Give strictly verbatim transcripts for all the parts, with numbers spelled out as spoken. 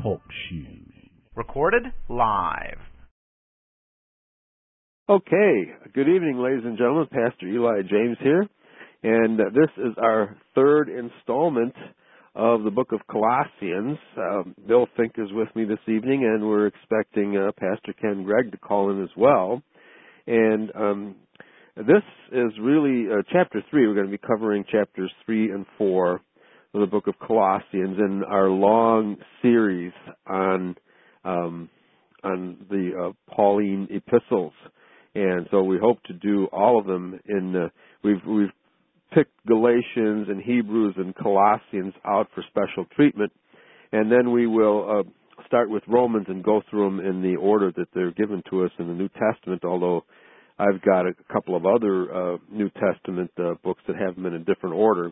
Talk Show. Recorded live. Okay, good evening, ladies and gentlemen. Pastor Eli James here, and uh, this is our third installment of the book of Colossians. Um, Bill Fink is with me this evening, and we're expecting uh, Pastor Ken Gregg to call in as well. And um, this is really uh, chapter three. We're going to be covering chapters three and four of the book of Colossians in our long series on um, on the uh, Pauline epistles. And so we hope to do all of them in, uh, we've, we've picked Galatians and Hebrews and Colossians out for special treatment. And then we will uh, start with Romans and go through them in the order that they're given to us in the New Testament, although I've got a couple of other uh, New Testament uh, books that have them in a different order.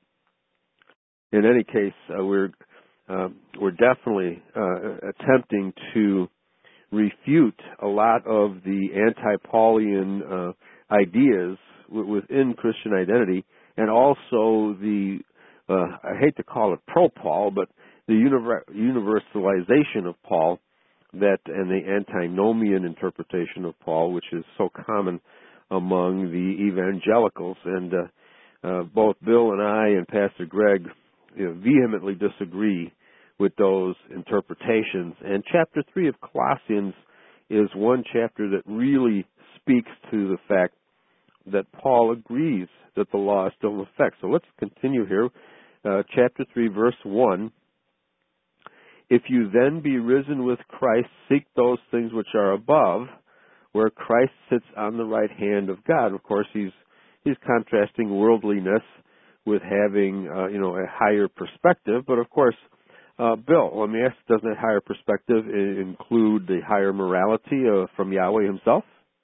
In any case, uh, we're, uh, we're definitely uh, attempting to refute a lot of the anti-Paulian uh, ideas w- within Christian identity, and also the, uh, I hate to call it pro-Paul, but the univer- universalization of Paul, that and the antinomian interpretation of Paul, which is so common among the evangelicals. And uh, uh, both Bill and I and Pastor Gregg you know, vehemently disagree with those interpretations. And chapter three of Colossians is one chapter that really speaks to the fact that Paul agrees that the law is still in effect. So let's continue here. Uh, chapter three, verse one. If you then be risen with Christ, seek those things which are above, where Christ sits on the right hand of God. Of course, he's he's contrasting worldliness with having, uh, you know, a higher perspective. But of course, Uh, Bill, let me ask, doesn't that higher perspective include the higher morality uh, from Yahweh himself?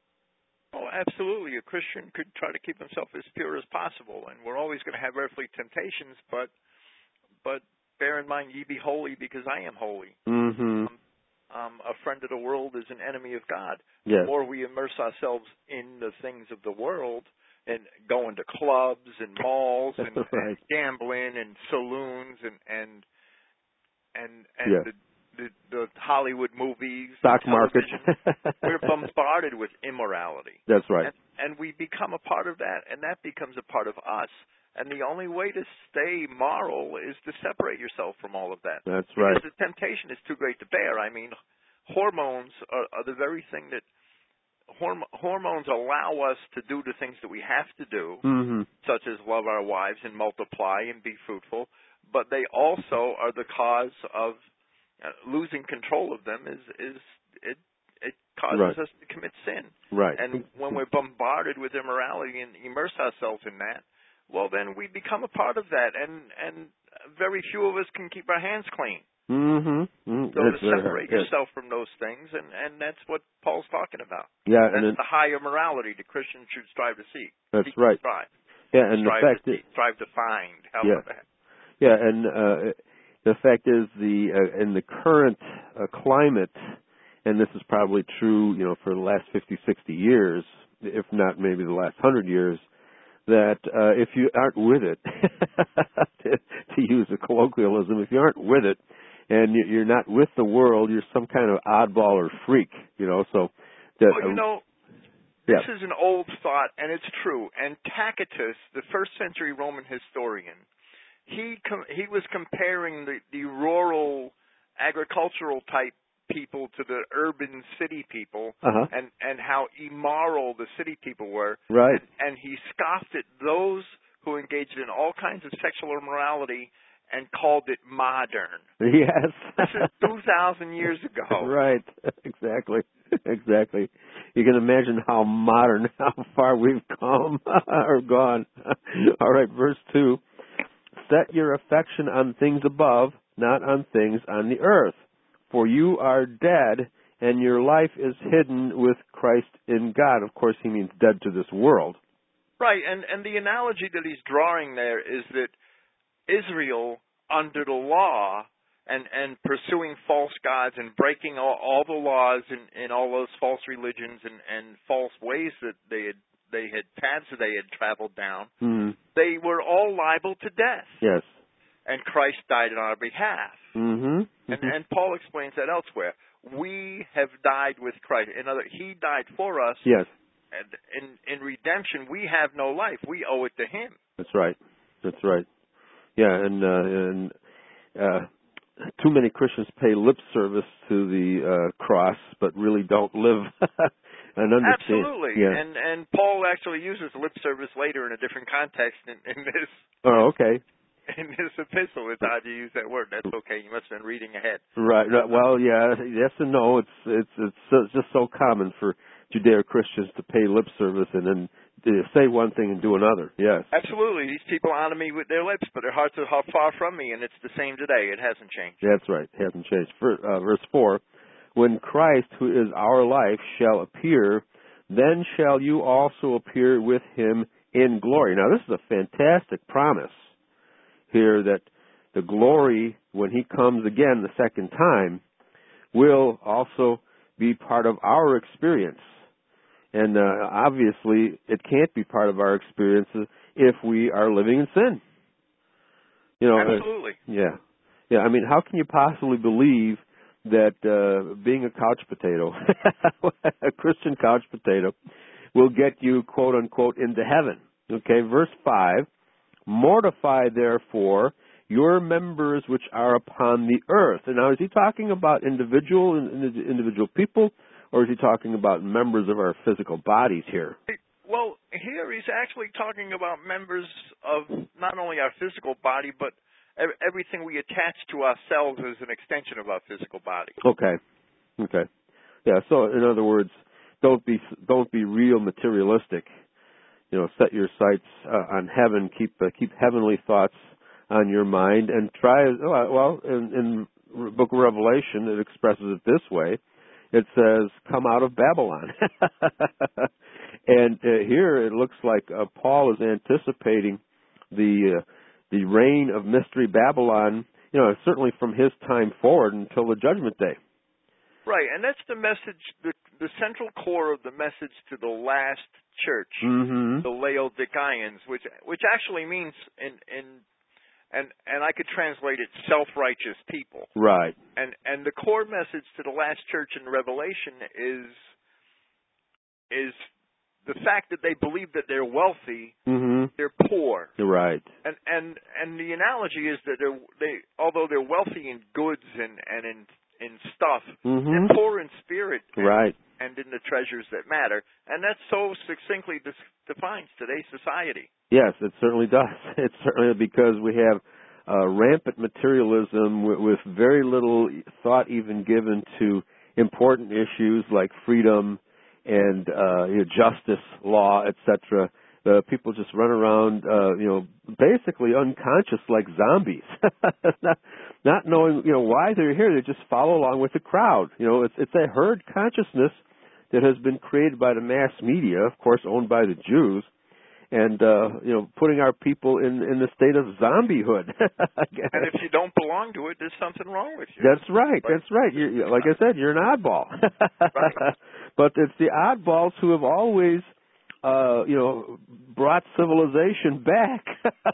Oh, absolutely. A Christian could try to keep himself as pure as possible, and we're always going to have earthly temptations, but but bear in mind, ye be holy because I am holy. Mm-hmm. Um, um, a friend of the world is an enemy of God. Yes. The more we immerse ourselves in the things of the world and going to clubs and malls and, right. and gambling and saloons and, and and and yeah. the, the the Hollywood movies, stock market, we're bombarded with immorality. That's right. And, and we become a part of that, and that becomes a part of us. And the only way to stay moral is to separate yourself from all of that. That's because right. The temptation is too great to bear. I mean, hormones are, are the very thing that horm- hormones allow us to do the things that we have to do, mm-hmm. such as love our wives and multiply and be fruitful. But they also are the cause of uh, losing control of them. Is is it it causes right. us to commit sin. Right. And when we're bombarded with immorality and immerse ourselves in that, well, then we become a part of that. And and very few of us can keep our hands clean. Mm-hmm. mm-hmm. So that's to separate yes. yourself from those things, and and that's what Paul's talking about. Yeah, that's and it, the higher morality the Christian should strive to seek. That's seek right. Strive. Yeah, and strive the fact to is, seek, strive to find. How yeah. about that? Yeah, and uh, the fact is, the uh, in the current uh, climate, and this is probably true, you know, for the last fifty, sixty years, if not maybe the last one hundred years, that uh, if you aren't with it, to, to use a colloquialism, if you aren't with it, and you're not with the world, you're some kind of oddball or freak, you know, so... That, well, you know, yeah. this is an old thought, and it's true. And Tacitus, the first century Roman historian, he com- he was comparing the, the rural agricultural type people to the urban city people, uh-huh. and, and how immoral the city people were. Right. And, and he scoffed at those who engaged in all kinds of sexual immorality and called it modern. Yes. This is two thousand years ago. Right. Exactly. Exactly. You can imagine how modern, how far we've come or gone. All right, verse two. Set your affection on things above, not on things on the earth. For you are dead, and your life is hidden with Christ in God. Of course, he means dead to this world. Right, and, and the analogy that he's drawing there is that Israel, under the law, and, and pursuing false gods and breaking all, all the laws in, in all those false religions and, and false ways that they had they had paths that they had traveled down, mm. they were all liable to death. Yes. and Christ died on our behalf. Mm-hmm. And, and Paul explains that elsewhere. We have died with Christ. In other, He died for us. Yes. And in, in redemption, we have no life. We owe it to Him. That's right. That's right. Yeah, and uh, and uh, too many Christians pay lip service to the uh, cross, but really don't live and understand. Absolutely. Yeah. And and Paul actually uses lip service later in a different context in, in this. Oh, okay. In this epistle, it's odd you use that word. That's okay. You must have been reading ahead. Right. Well, yeah. Yes and no. It's it's it's, it's just so common for Judeo-Christians to pay lip service and then say one thing and do another. Yes. Absolutely. These people honor me with their lips, but their hearts are far from me, and it's the same today. It hasn't changed. That's right. It hasn't changed. For, uh, verse four, when Christ, who is our life, shall appear, then shall you also appear with Him in glory. Now, this is a fantastic promise here that the glory, when He comes again the second time, will also be part of our experience. And uh, obviously, it can't be part of our experience if we are living in sin. You know, absolutely. Uh, yeah, yeah. I mean, how can you possibly believe that uh, being a couch potato, a Christian couch potato, will get you quote unquote into heaven? Okay, verse five. Mortify therefore your members which are upon the earth. And now, is he talking about individual individual people? Or is he talking about members of our physical bodies here? Well, here he's actually talking about members of not only our physical body, but everything we attach to ourselves as an extension of our physical body. Okay. Okay. Yeah, so in other words, don't be don't be real materialistic. You know, set your sights uh, on heaven, keep uh, keep heavenly thoughts on your mind, and try, well, in, in the book of Revelation, it expresses it this way. It says, come out of Babylon. And uh, here it looks like uh, Paul is anticipating the uh, the reign of Mystery Babylon, you know, certainly from his time forward until the Judgment Day. Right, and that's the message, the, the central core of the message to the last church, mm-hmm. the Laodiceans, which which actually means in in and and I could translate it self-righteous people. Right. And and the core message to the last church in Revelation is is the fact that they believe that they're wealthy, mm-hmm. they're poor. Right. And and and the analogy is that they're they although they're wealthy in goods and and in in stuff, mm-hmm. they're poor in spirit. And, right. and in the treasures that matter. And that so succinctly dis- defines today's society. Yes, it certainly does. It's certainly because we have uh, rampant materialism with, with very little thought even given to important issues like freedom and uh, you know, justice, law, et cetera. Uh, people just run around, uh, you know, basically unconscious like zombies, not, not knowing, you know, why they're here. They just follow along with the crowd. You know, it's it's a herd consciousness that has been created by the mass media, of course, owned by the Jews, and uh, you know, putting our people in in the state of zombiehood. And if you don't belong to it, there's something wrong with you. That's right. Like, that's right. You're, you're, like I said, you're an oddball. Right. But it's the oddballs who have always, uh, you know, brought civilization back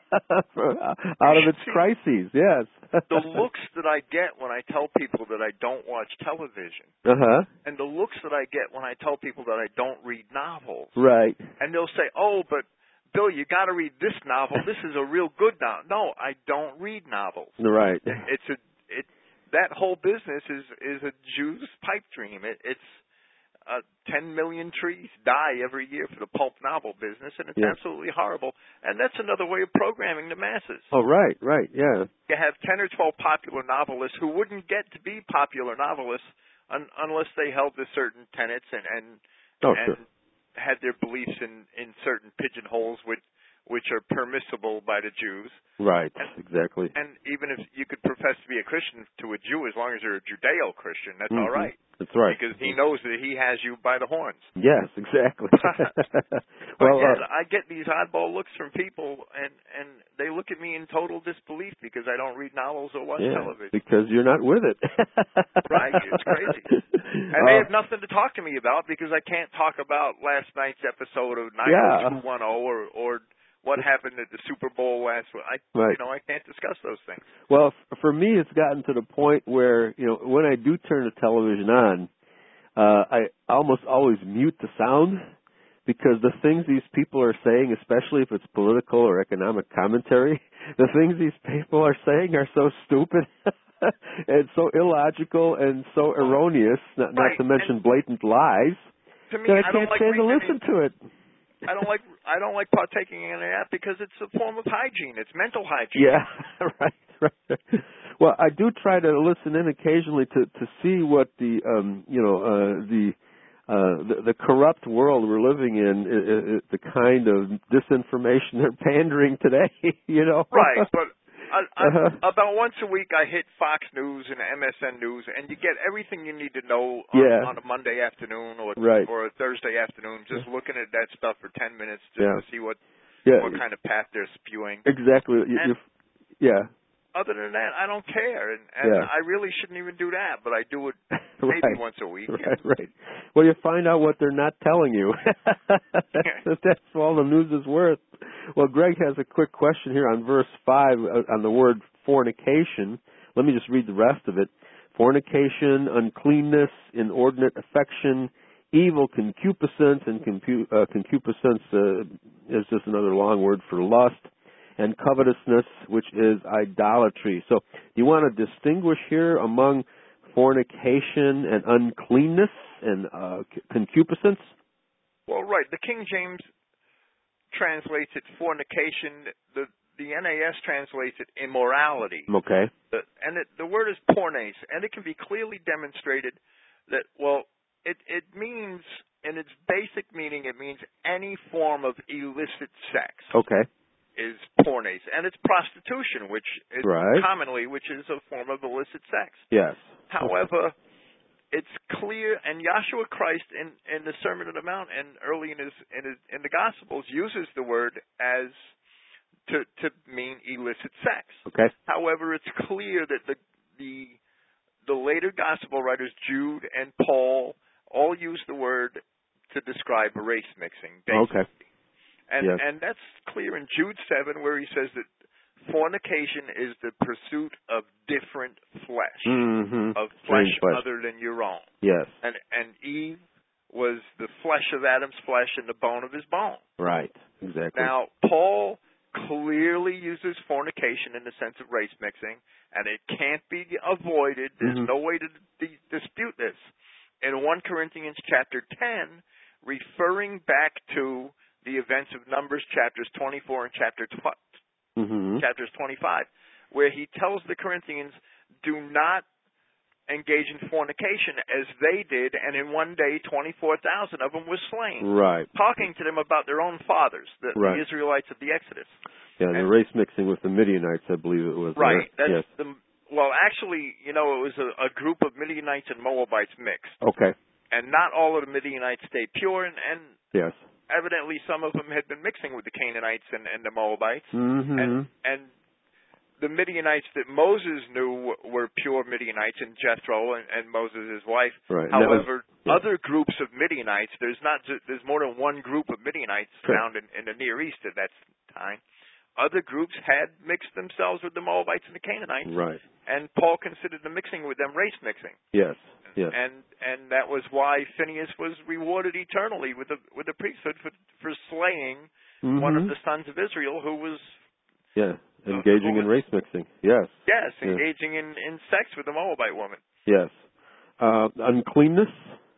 out of its crises. Yes. The looks that I get when I tell people that I don't watch television, uh-huh. and the looks that I get when I tell people that I don't read novels, right? And they'll say, "Oh, but Bill, you got to read this novel. This is a real good novel." No, I don't read novels. Right. It's a it. That whole business is is a Jew's pipe dream. It, it's Uh, ten million trees die every year for the pulp novel business, and it's yeah. absolutely horrible. And that's another way of programming the masses. Oh, right, right, yeah. You have ten or twelve popular novelists who wouldn't get to be popular novelists un- unless they held to certain tenets and and, oh, and sure. had their beliefs in, in certain pigeonholes which, which are permissible by the Jews. Right, and, exactly. And even if you could profess to be a Christian to a Jew, as long as you're a Judeo-Christian, that's mm-hmm. all right. That's right. Because he knows that he has you by the horns. Yes, exactly. Well, well, yeah, uh, I get these oddball looks from people, and, and they look at me in total disbelief because I don't read novels or watch yeah, television. because you're not with it. Right, it's crazy. And uh, they have nothing to talk to me about because I can't talk about last night's episode of nine oh two one oh or, or what happened at the Super Bowl last week. I, right. you know, I can't discuss those things. Well, f- for me, it's gotten to the point where, you know, when I do turn the television on, uh, I almost always mute the sound because the things these people are saying, especially if it's political or economic commentary, the things these people are saying are so stupid and so illogical and so erroneous, not, right. not to mention and blatant lies, to me, that I, I can't don't like stand to listen any, to it. I don't like I don't like partaking in that because it's a form of hygiene. It's mental hygiene. Yeah, right, right. Well, I do try to listen in occasionally to to see what the um you know uh the uh the, the corrupt world we're living in, uh, uh, the kind of disinformation they're pandering today. You know, right? But I, I, uh-huh. about once a week, I hit Fox News and M S N News, and you get everything you need to know on, yeah. on a Monday afternoon or right. or a Thursday afternoon. Just yeah. looking at that stuff for ten minutes just yeah. to see what yeah. what kind of path they're spewing. Exactly. You, and yeah. Other than that, I don't care, and, and yeah. I really shouldn't even do that. But I do it right. maybe once a week. Right. Right. Well, you find out what they're not telling you. that's, that's all the news is worth. Well, Greg has a quick question here on verse five uh, on the word fornication. Let me just read the rest of it. Fornication, uncleanness, inordinate affection, evil concupiscence, and compu- uh, concupiscence uh, is just another long word for lust, and covetousness, which is idolatry. So do you want to distinguish here among fornication and uncleanness and uh, concupiscence? Well, right. The King James translates it fornication. The the N A S translates it immorality. Okay. The, and it, the word is pornes, and it can be clearly demonstrated that, well, it, it means, in its basic meaning, it means any form of illicit sex. Okay. Is pornes, and it's prostitution, which is right. commonly, which is a form of illicit sex. Yes. However, it's clear, and Yahshua Christ in, in the Sermon on the Mount and early in his, in his in the Gospels uses the word as to to mean illicit sex. Okay. However, it's clear that the the the later Gospel writers, Jude and Paul, all use the word to describe race mixing. Basically. Okay. And yes. and that's clear in Jude seven, where he says that fornication is the pursuit of different flesh, mm-hmm. of flesh, flesh other than your own. Yes. And and Eve was the flesh of Adam's flesh and the bone of his bone. Right. Exactly. Now, Paul clearly uses fornication in the sense of race mixing, and it can't be avoided. There's mm-hmm. no way to d- dispute this. In First Corinthians chapter ten, referring back to the events of Numbers chapters twenty-four and chapter tw- mm-hmm. chapters twenty-five, where he tells the Corinthians, do not engage in fornication as they did, and in one day twenty-four thousand of them were slain. Right. Talking to them about their own fathers, the, right. the Israelites of the Exodus. Yeah, and, the race mixing with the Midianites, I believe it was. Right. There. That's yes. the, well, actually, you know, it was a, a group of Midianites and Moabites mixed. Okay. And not all of the Midianites stayed pure, and, and yes. evidently some of them had been mixing with the Canaanites and, and the Moabites. Mm-hmm. And, and the Midianites that Moses knew were pure Midianites, and Jethro and, and Moses' wife. Right. However, was, yeah. other groups of Midianites, there's not just, there's more than one group of Midianites sure. found in, in the Near East at that time. Other groups had mixed themselves with the Moabites and the Canaanites. Right. And Paul considered the mixing with them race mixing. Yes. Yes. And and that was why Phineas was rewarded eternally with the with the priesthood for for slaying mm-hmm. one of the sons of Israel who was yeah engaging uh, in race mixing. Yes. Yes, yes. engaging in, in sex with a Moabite woman. Yes. Uh, uncleanness.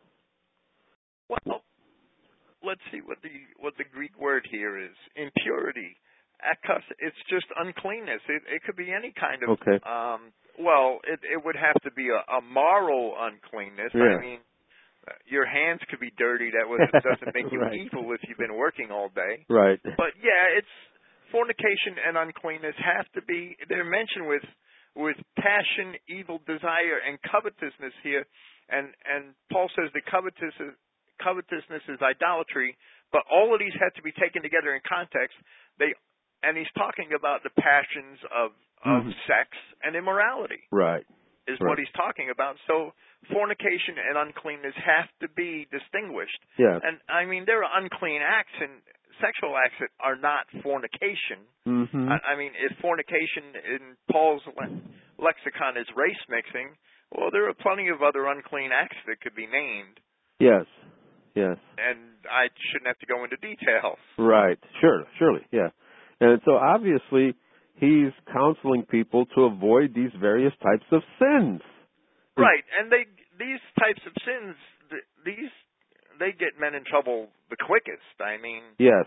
Well, let's see what the what the Greek word here is. Impurity. Akos, it's just uncleanness. It, it could be any kind of. Okay. Um, well, it it would have to be a, a moral uncleanness. Yeah. I mean, uh, your hands could be dirty. That was, doesn't make you right. evil if you've been working all day. Right. But yeah, it's fornication and uncleanness have to be. They're mentioned with with passion, evil desire, and covetousness here. And and Paul says that covetousness covetousness is idolatry. But all of these have to be taken together in context. They And he's talking about the passions of, of mm-hmm. sex and immorality. Right. Is right. what he's talking about. So fornication and uncleanness have to be distinguished. Yeah. And, I mean, there are unclean acts in sexual acts that are not fornication. Mm-hmm. I, I mean, if fornication in Paul's le- lexicon is race mixing, well, there are plenty of other unclean acts that could be named. Yes. Yes. And I shouldn't have to go into details. Right. Sure. Surely. Yeah. And so obviously he's counseling people to avoid these various types of sins. Right. And they these types of sins, th- these they get men in trouble the quickest. I mean. Yes.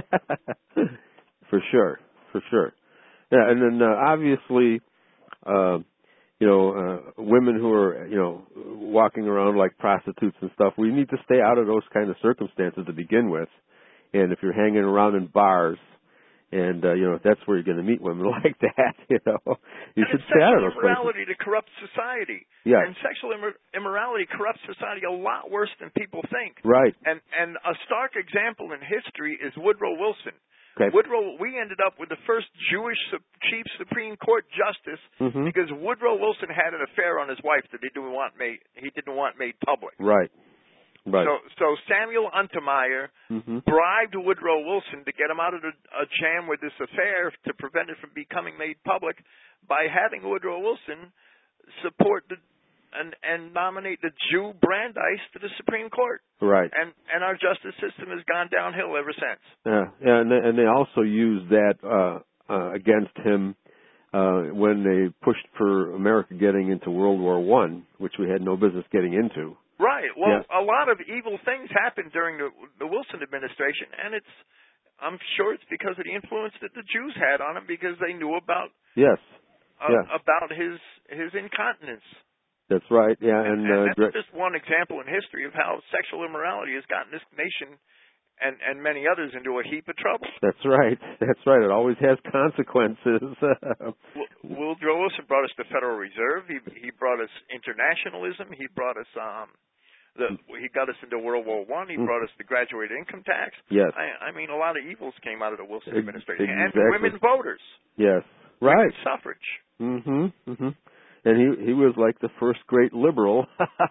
For sure. For sure. Yeah. And then uh, obviously, uh, you know, uh, women who are, you know, walking around like prostitutes and stuff, we need to stay out of those kind of circumstances to begin with. And if you're hanging around in bars and, uh, you know, that's where you're going to meet women like that, you know, you and should it's stay out of sexual those places. immorality to corrupt society. Yes. And sexual immor- immorality corrupts society a lot worse than people think. Right. And and a stark example in history is Woodrow Wilson. Okay. Woodrow, we ended up with the first Jewish su- chief Supreme Court justice Mm-hmm. because Woodrow Wilson had an affair on his wife that he didn't want made he didn't want made public. Right. Right. So so Samuel Untermeyer Mm-hmm. bribed Woodrow Wilson to get him out of a, a jam with this affair to prevent it from becoming made public by having Woodrow Wilson support the and and nominate the Jew Brandeis to the Supreme Court. Right. And and our justice system has gone downhill ever since. Yeah. Yeah. And they, and they also used that uh, uh, against him uh, when they pushed for America getting into World War One, which we had no business getting into. Right. Well, Yeah. a lot of evil things happened during the the Wilson administration, and it's I'm sure it's because of the influence that the Jews had on him because they knew about Yes. uh, Yes. about his his incontinence. That's right. Yeah. And, And, and uh, that's Dre- just one example in history of how sexual immorality has gotten this nation and and many others into a heap of trouble. that's right. That's right. It always has consequences. Will Woodrow Wilson brought us the Federal Reserve. He he brought us internationalism. He brought us um the he got us into World War One. He brought us the graduated income tax. Yes. I I mean a lot of evils came out of the Wilson Ex- administration exactly. and women voters. Yes. Right. Women's suffrage. Mm-hmm. Mm-hmm. And he he was like the first great liberal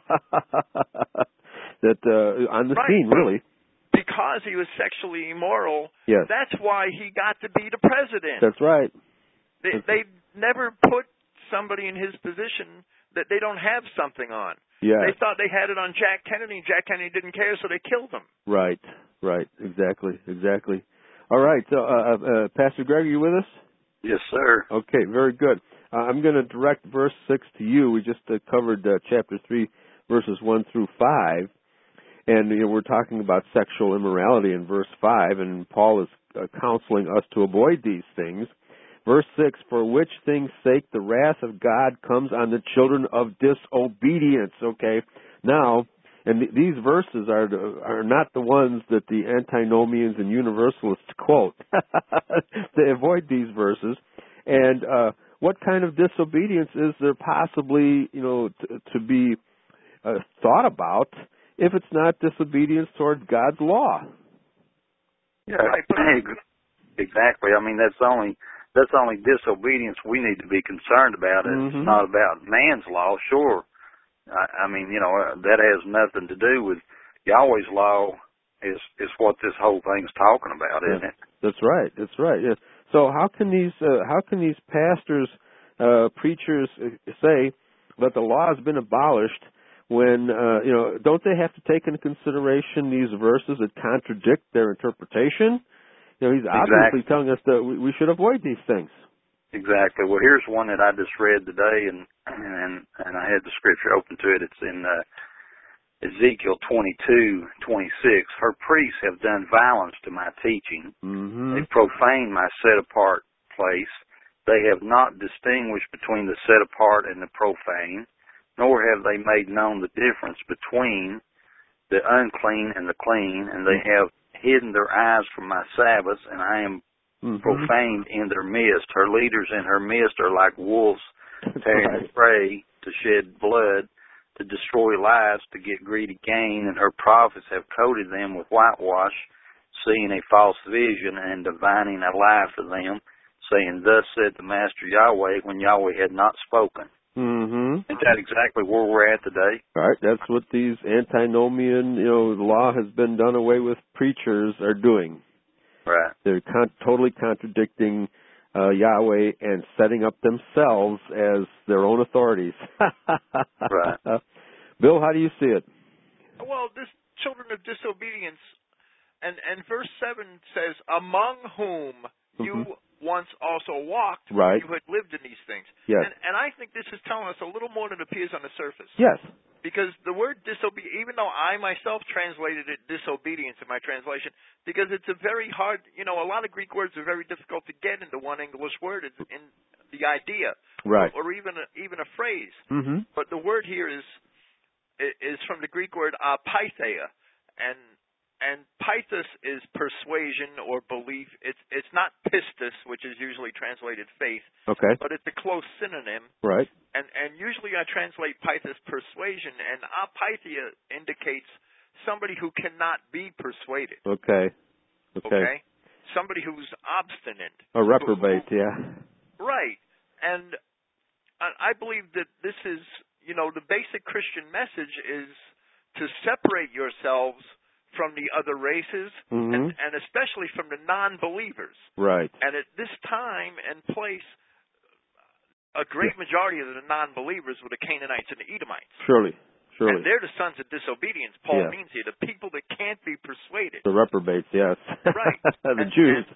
that uh, on the Right. scene, really. Because he was sexually immoral. Yes. That's why he got to be the president. That's right. They That's they never put somebody in his position that they don't have something on. Yeah. They thought they had it on Jack Kennedy, and Jack Kennedy didn't care, so they killed him. Right. Right. Exactly. Exactly. All right. So, uh, uh, Pastor Greg, are you with us? Yes, sir. Okay. Very good. Uh, I'm going to direct verse six to you. We just uh, covered uh, chapter three, verses one through five, and you know, we're talking about sexual immorality in verse five, and Paul is uh, counseling us to avoid these things. Verse six, for which things' sake the wrath of God comes on the children of disobedience. Okay, now, and th- these verses are the, are not the ones that the antinomians and universalists quote. They avoid these verses, and uh, what kind of disobedience is there possibly, you know, t- to be uh, thought about if it's not disobedience towards God's law? Yeah, exactly. I mean, that's only that's only disobedience we need to be concerned about. It's Mm-hmm. not about man's law. Sure, I, I mean, you know, uh, that has nothing to do with Yahweh's law. Is is what this whole thing's talking about, Yeah. isn't it? That's right. That's right. Yeah. So how can these uh, how can these pastors, uh, preachers uh, say that the law has been abolished when uh, you know, don't they have to take into consideration these verses that contradict their interpretation? You know, he's obviously Exactly. telling us that we, we should avoid these things. Exactly. Well, here's one that I just read today, and and and I had the scripture open to it. It's in uh, Ezekiel twenty-two twenty-six. Her priests have done violence to my teaching. Mm-hmm. They profane my set-apart place. They have not distinguished between the set-apart and the profane, nor have they made known the difference between the unclean and the clean, and they have hidden their eyes from my Sabbaths, and I am Mm-hmm. profaned in their midst. Her leaders in her midst are like wolves tearing Right. the prey to shed blood, to destroy lives, to get greedy gain, and her prophets have coated them with whitewash, seeing a false vision and divining a lie for them, saying, thus said the Master Yahweh, when Yahweh had not spoken. Mm-hmm. Isn't that exactly where we're at today? All right. That's what these antinomian, you know, the law has been done away with preachers are doing. Right. They're con- totally contradicting uh, Yahweh and setting up themselves as their own authorities. Right. Bill, how do you see it? Well, this children of disobedience, and, and verse seven says, among whom you Mm-hmm. once also walked, Right. you had lived in these things. Yes. And, and I think this is telling us a little more than appears on the surface. Yes. Because the word disobedience, even though I myself translated it disobedience in my translation, because it's a very hard, you know, a lot of Greek words are very difficult to get into one English word. It's in the idea, Right. or, or even a, even a phrase. Mm-hmm. But the word here is is from the Greek word apatheia, and and pythos is persuasion or belief. It's it's not pistis, which is usually translated faith, Okay. but it's a close synonym. Right. And and usually I translate pythos persuasion, and apatheia indicates somebody who cannot be persuaded. Okay. Okay. Okay, somebody who's obstinate. A reprobate, Who- yeah. Right, and I I believe that this is, you know, the basic Christian message is to separate yourselves from the other races, Mm-hmm. and, and especially from the non-believers. Right. And at this time and place, a great majority of the non-believers were the Canaanites and the Edomites. Surely. Surely. And they're the sons of disobedience, Paul Yeah. means here, the people that can't be persuaded. The reprobates, yes. Right. The And- Jews.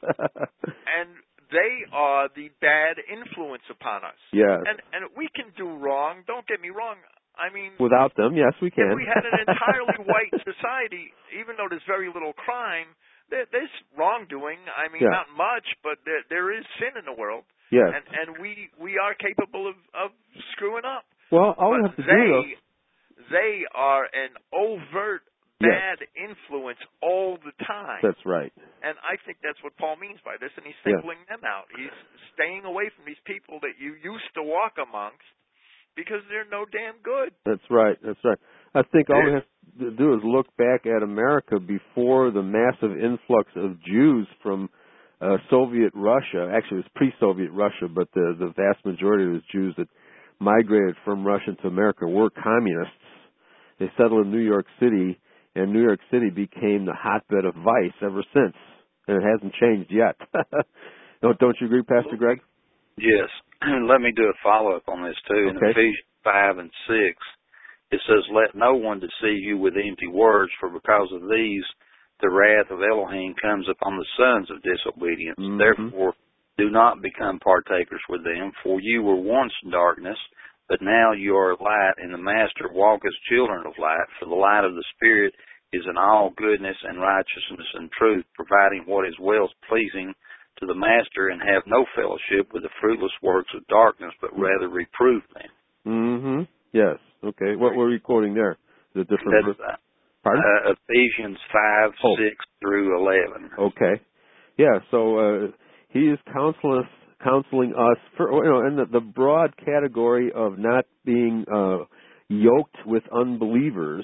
And they are the bad influence upon us. Yes. And and we can do wrong, don't get me wrong. I mean, Without them, yes, we can. if we had an entirely white society, even though there's very little crime, there, there's wrongdoing. I mean, Yeah. not much, but there, there is sin in the world. Yes. And and we, we are capable of, of screwing up. Well, all we but have to they, do, though, they are an overt Yes. bad influence all the time. that's right. And I think that's what Paul means by this, and he's Yeah. singling them out. He's staying away from these people that you used to walk amongst because they're no damn good. That's right. That's right. I think all we Yeah. have to do is look back at America before the massive influx of Jews from uh, Soviet Russia. Actually, it was pre-Soviet Russia, but the, the vast majority of those Jews that migrated from Russia to America were communists. They settled in New York City, and New York City became the hotbed of vice ever since, and it hasn't changed yet. don't, don't you agree, Pastor Greg? Yes. Let me do a follow-up on this, too. In Okay. Ephesians five and six, it says, let no one deceive you with empty words, for because of these the wrath of Elohim comes upon the sons of disobedience. Mm-hmm. Therefore, do not become partakers with them, for you were once in darkness, but now you are light in the Master. Walk as children of light, for the light of the Spirit is in all goodness and righteousness and truth, providing what is well pleasing to the Master, and have no fellowship with the fruitless works of darkness, but rather reprove them. Mm-hmm. Yes. Okay. What were you quoting there? The different That's verse? uh, Pardon? uh, Ephesians five, Oh. six through eleven. Okay. Yeah, so uh, he is counseling us, counseling us for, you know, in the, the broad category of not being uh, yoked with unbelievers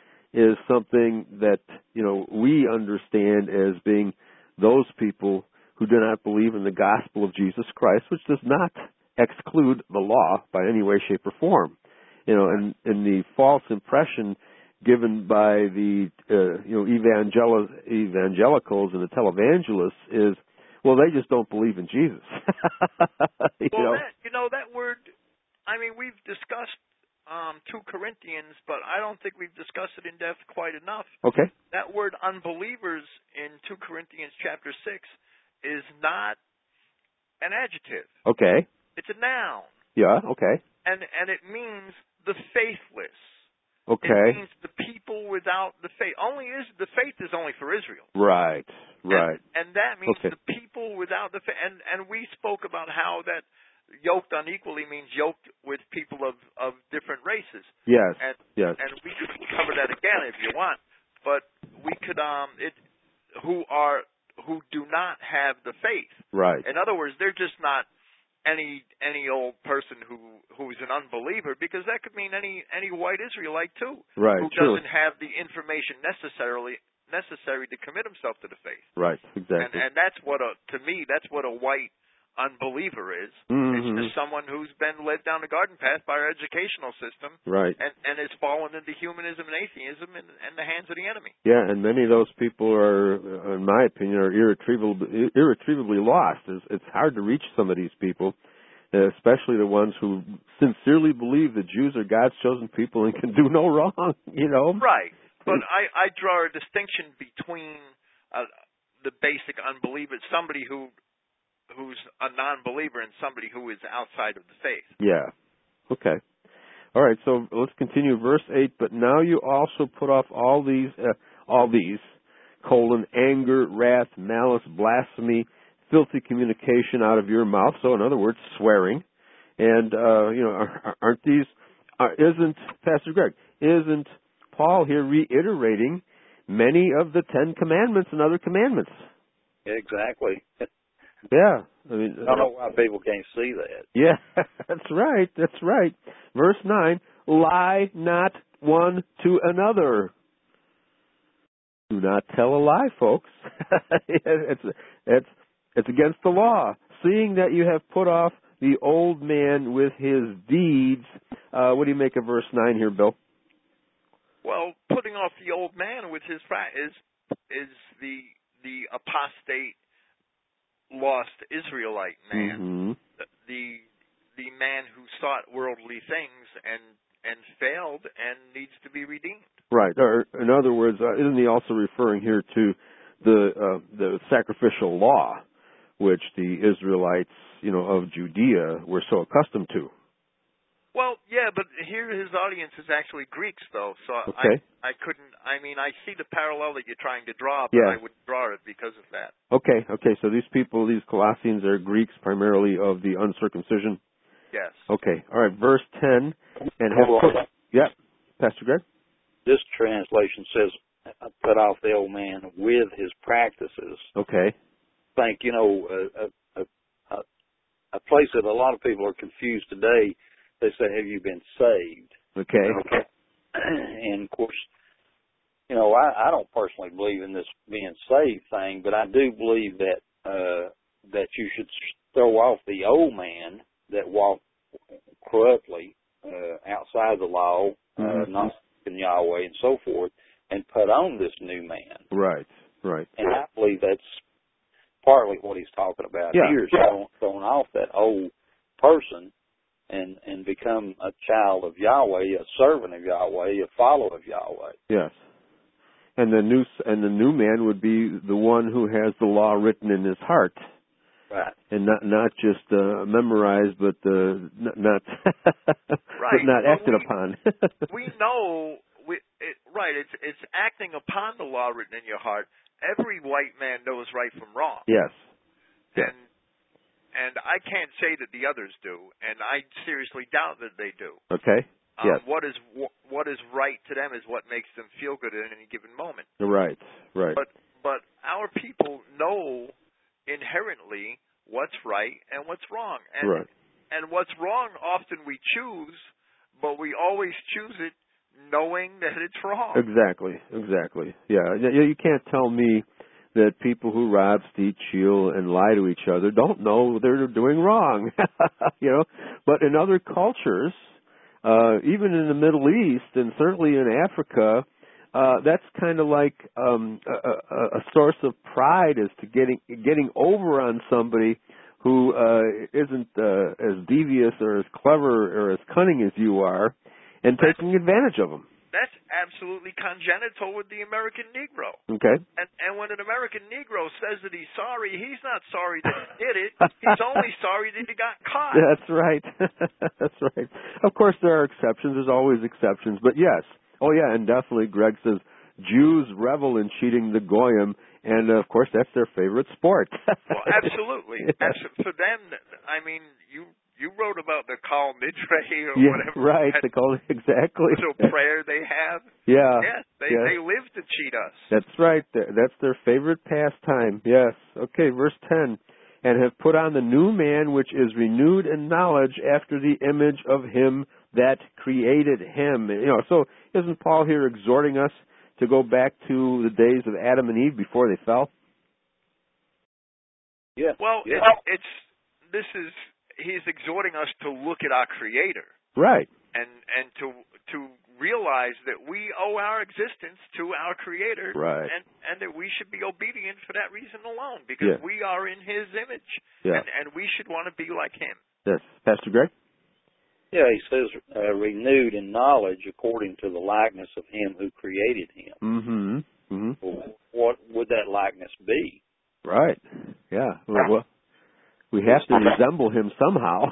is something that, you know, we understand as being those people who do not believe in the gospel of Jesus Christ, which does not exclude the law by any way, shape, or form. You know, and, and the false impression given by the uh, you know evangel- evangelicals and the televangelists is, well, they just don't believe in Jesus. you Well, know? that, you know, that word, I mean, we've discussed um, two Corinthians, but I don't think we've discussed it in depth quite enough. Okay. That word unbelievers in two Corinthians chapter six is not an adjective. Okay. It's a noun. Yeah. Okay. And and it means the faithless. Okay. It means the people without the faith. Only is the faith is only for Israel. Right. Right. And, and that means Okay. the people without the faith. And and we spoke about how that yoked unequally means yoked with people of of different races. Yes. And Yes. and we could cover that again if you want. But we could um it who are who do not have the faith. Right. In other words, they're just not any any old person who who's an unbeliever, because that could mean any any white Israelite too, Right. who True. doesn't have the information necessarily necessary to commit himself to the faith. Right. And Exactly. and that's what a to me that's what a white unbeliever is. Mm-hmm. It's just someone who's been led down the garden path by our educational system, right, and, and has fallen into humanism and atheism in, in the hands of the enemy. Yeah, and many of those people are, in my opinion, are irretrievably, irretrievably lost. It's, it's hard to reach some of these people, especially the ones who sincerely believe that Jews are God's chosen people and can do no wrong, you know? Right. But I, I draw a distinction between uh, the basic unbeliever, somebody who who's a non-believer, and somebody who is outside of the faith. Yeah. Okay. All right, so let's continue verse eight. But now you also put off all these, uh, all these, colon, anger, wrath, malice, blasphemy, filthy communication out of your mouth. So in other words, swearing. And, uh, you know, aren't these, uh, isn't, Pastor Greg, isn't Paul here reiterating many of the Ten Commandments and other commandments? Exactly. Yeah. I mean, I don't know why people can't see that. Yeah, that's right. That's right. Verse nine, lie not one to another. Do not tell a lie, folks. it's, it's, it's against the law. Seeing that you have put off the old man with his deeds. Uh, what do you make of verse nine here, Bill? Well, putting off the old man with his is is the the apostate, lost Israelite man, mm-hmm. the the man who sought worldly things and and failed and needs to be redeemed. Right. Or, in other words, uh, isn't he also referring here to the uh, the sacrificial law, which the Israelites, you know, of Judea were so accustomed to? Well, yeah, but here his audience is actually Greeks, though, so okay. I I couldn't. I mean, I see the parallel that you're trying to draw, but yeah. I wouldn't draw it because of that. Okay, okay. So these people, these Colossians, are Greeks primarily of the uncircumcision. Yes. Okay. All right. Verse ten, and have put, yeah, Pastor Greg. This translation says, "Put off the old man with his practices." Okay. I think you know a, a, a, a place that a lot of people are confused today. They say, have you been saved? Okay. okay. And, of course, you know, I, I don't personally believe in this being saved thing, but I do believe that uh, that you should throw off the old man that walked corruptly uh, outside the law, mm-hmm. uh, not in Yahweh and so forth, and put on this new man. Right, right. And I believe that's partly what he's talking about yeah. here, is throwing, throwing off that old person and and become a child of Yahweh, a servant of Yahweh, a follower of Yahweh. Yes. And the new and the new man would be the one who has the law written in his heart. Right. And not not just uh, memorized, but uh, not not, right. but not well, acted we, upon. we know, we, it, right? It's it's acting upon the law written in your heart. Every white man knows right from wrong. Yes. And yes. And I can't say that the others do, and I seriously doubt that they do. Okay. Um, yes. What is what is right to them is what makes them feel good at any given moment. Right. Right. But but our people know inherently what's right and what's wrong, and right. and what's wrong often we choose, but we always choose it knowing that it's wrong. Exactly. Exactly. Yeah. You can't tell me that people who rob, steal, steal, and lie to each other don't know they're doing wrong, you know. But in other cultures, uh, even in the Middle East and certainly in Africa, uh, that's kind of like um, a, a, a source of pride as to getting getting over on somebody who uh, isn't uh, as devious or as clever or as cunning as you are, and taking advantage of them. That's absolutely congenital with the American Negro. Okay. And and when an American Negro says that he's sorry, he's not sorry that he did it. He's only sorry that he got caught. That's right. That's right. Of course, there are exceptions. There's always exceptions. But yes. Oh, yeah, and definitely Greg says Jews revel in cheating the Goyim, and, uh, of course, that's their favorite sport. Well, absolutely. Yeah. For them, I mean, you... You wrote about the Kol Nidre or yeah, whatever. Right, the Kol, exactly. Little prayer they have. Yeah. Yes, they, yes. they live to cheat us. That's right. That's their favorite pastime. Yes. Okay, verse ten. And have put on the new man, which is renewed in knowledge after the image of him that created him. You know, so isn't Paul here exhorting us to go back to the days of Adam and Eve before they fell? Yeah. Well, yeah. It's, it's this is he's exhorting us to look at our Creator, right, and and to to realize that we owe our existence to our Creator, right, and and that we should be obedient for that reason alone, because yeah. we are in His image, yeah. and and we should want to be like Him. Yes, Pastor Greg. Yeah, he says uh, renewed in knowledge according to the likeness of Him who created him. Mm-hmm. Mm-hmm. Well, what would that likeness be? Right. Yeah. Well, well we have to resemble Him somehow,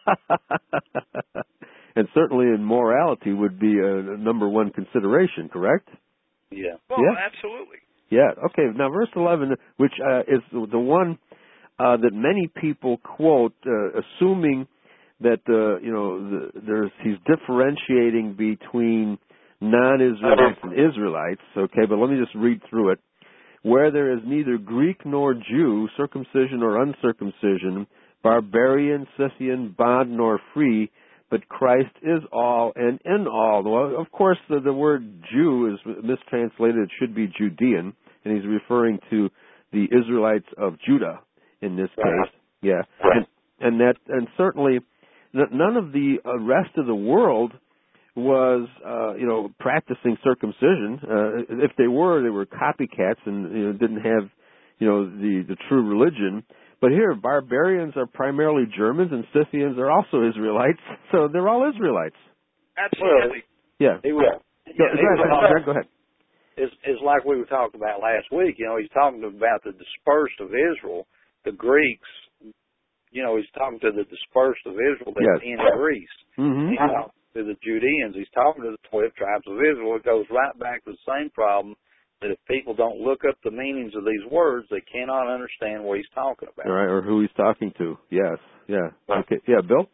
and certainly in morality would be a number one consideration. Correct? Yeah. Well, yeah. absolutely. Yeah. Okay. Now, verse eleven, which uh, is the one uh, that many people quote, uh, assuming that uh, you know the, there's he's differentiating between non-Israelites and Israelites. Okay, but let me just read through it. Where there is neither Greek nor Jew, circumcision or uncircumcision, barbarian, Scythian, bond nor free, but Christ is all and in all. Well, of course, the, the word Jew is mistranslated. It should be Judean, and he's referring to the Israelites of Judah in this case. Yeah, and, and that, and certainly none of the rest of the world was, uh, you know, practicing circumcision. Uh, if they were, they were copycats and you know, didn't have, you know, the, the true religion. But here, barbarians are primarily Germans, and Scythians are also Israelites, so they're all Israelites. Absolutely. Yeah. He was, yeah, yeah, he go, was, ahead, go ahead. It's, it's like we were talking about last week. You know, he's talking about the dispersed of Israel, the Greeks. You know, he's talking to the dispersed of Israel that's yes. in Greece. Mm-hmm. He's talking to the Judeans. He's talking to the twelve tribes of Israel. It goes right back to the same problem, that if people don't look up the meanings of these words, they cannot understand what he's talking about. All right, or who he's talking to. Yes, yeah. Okay, yeah, Bill?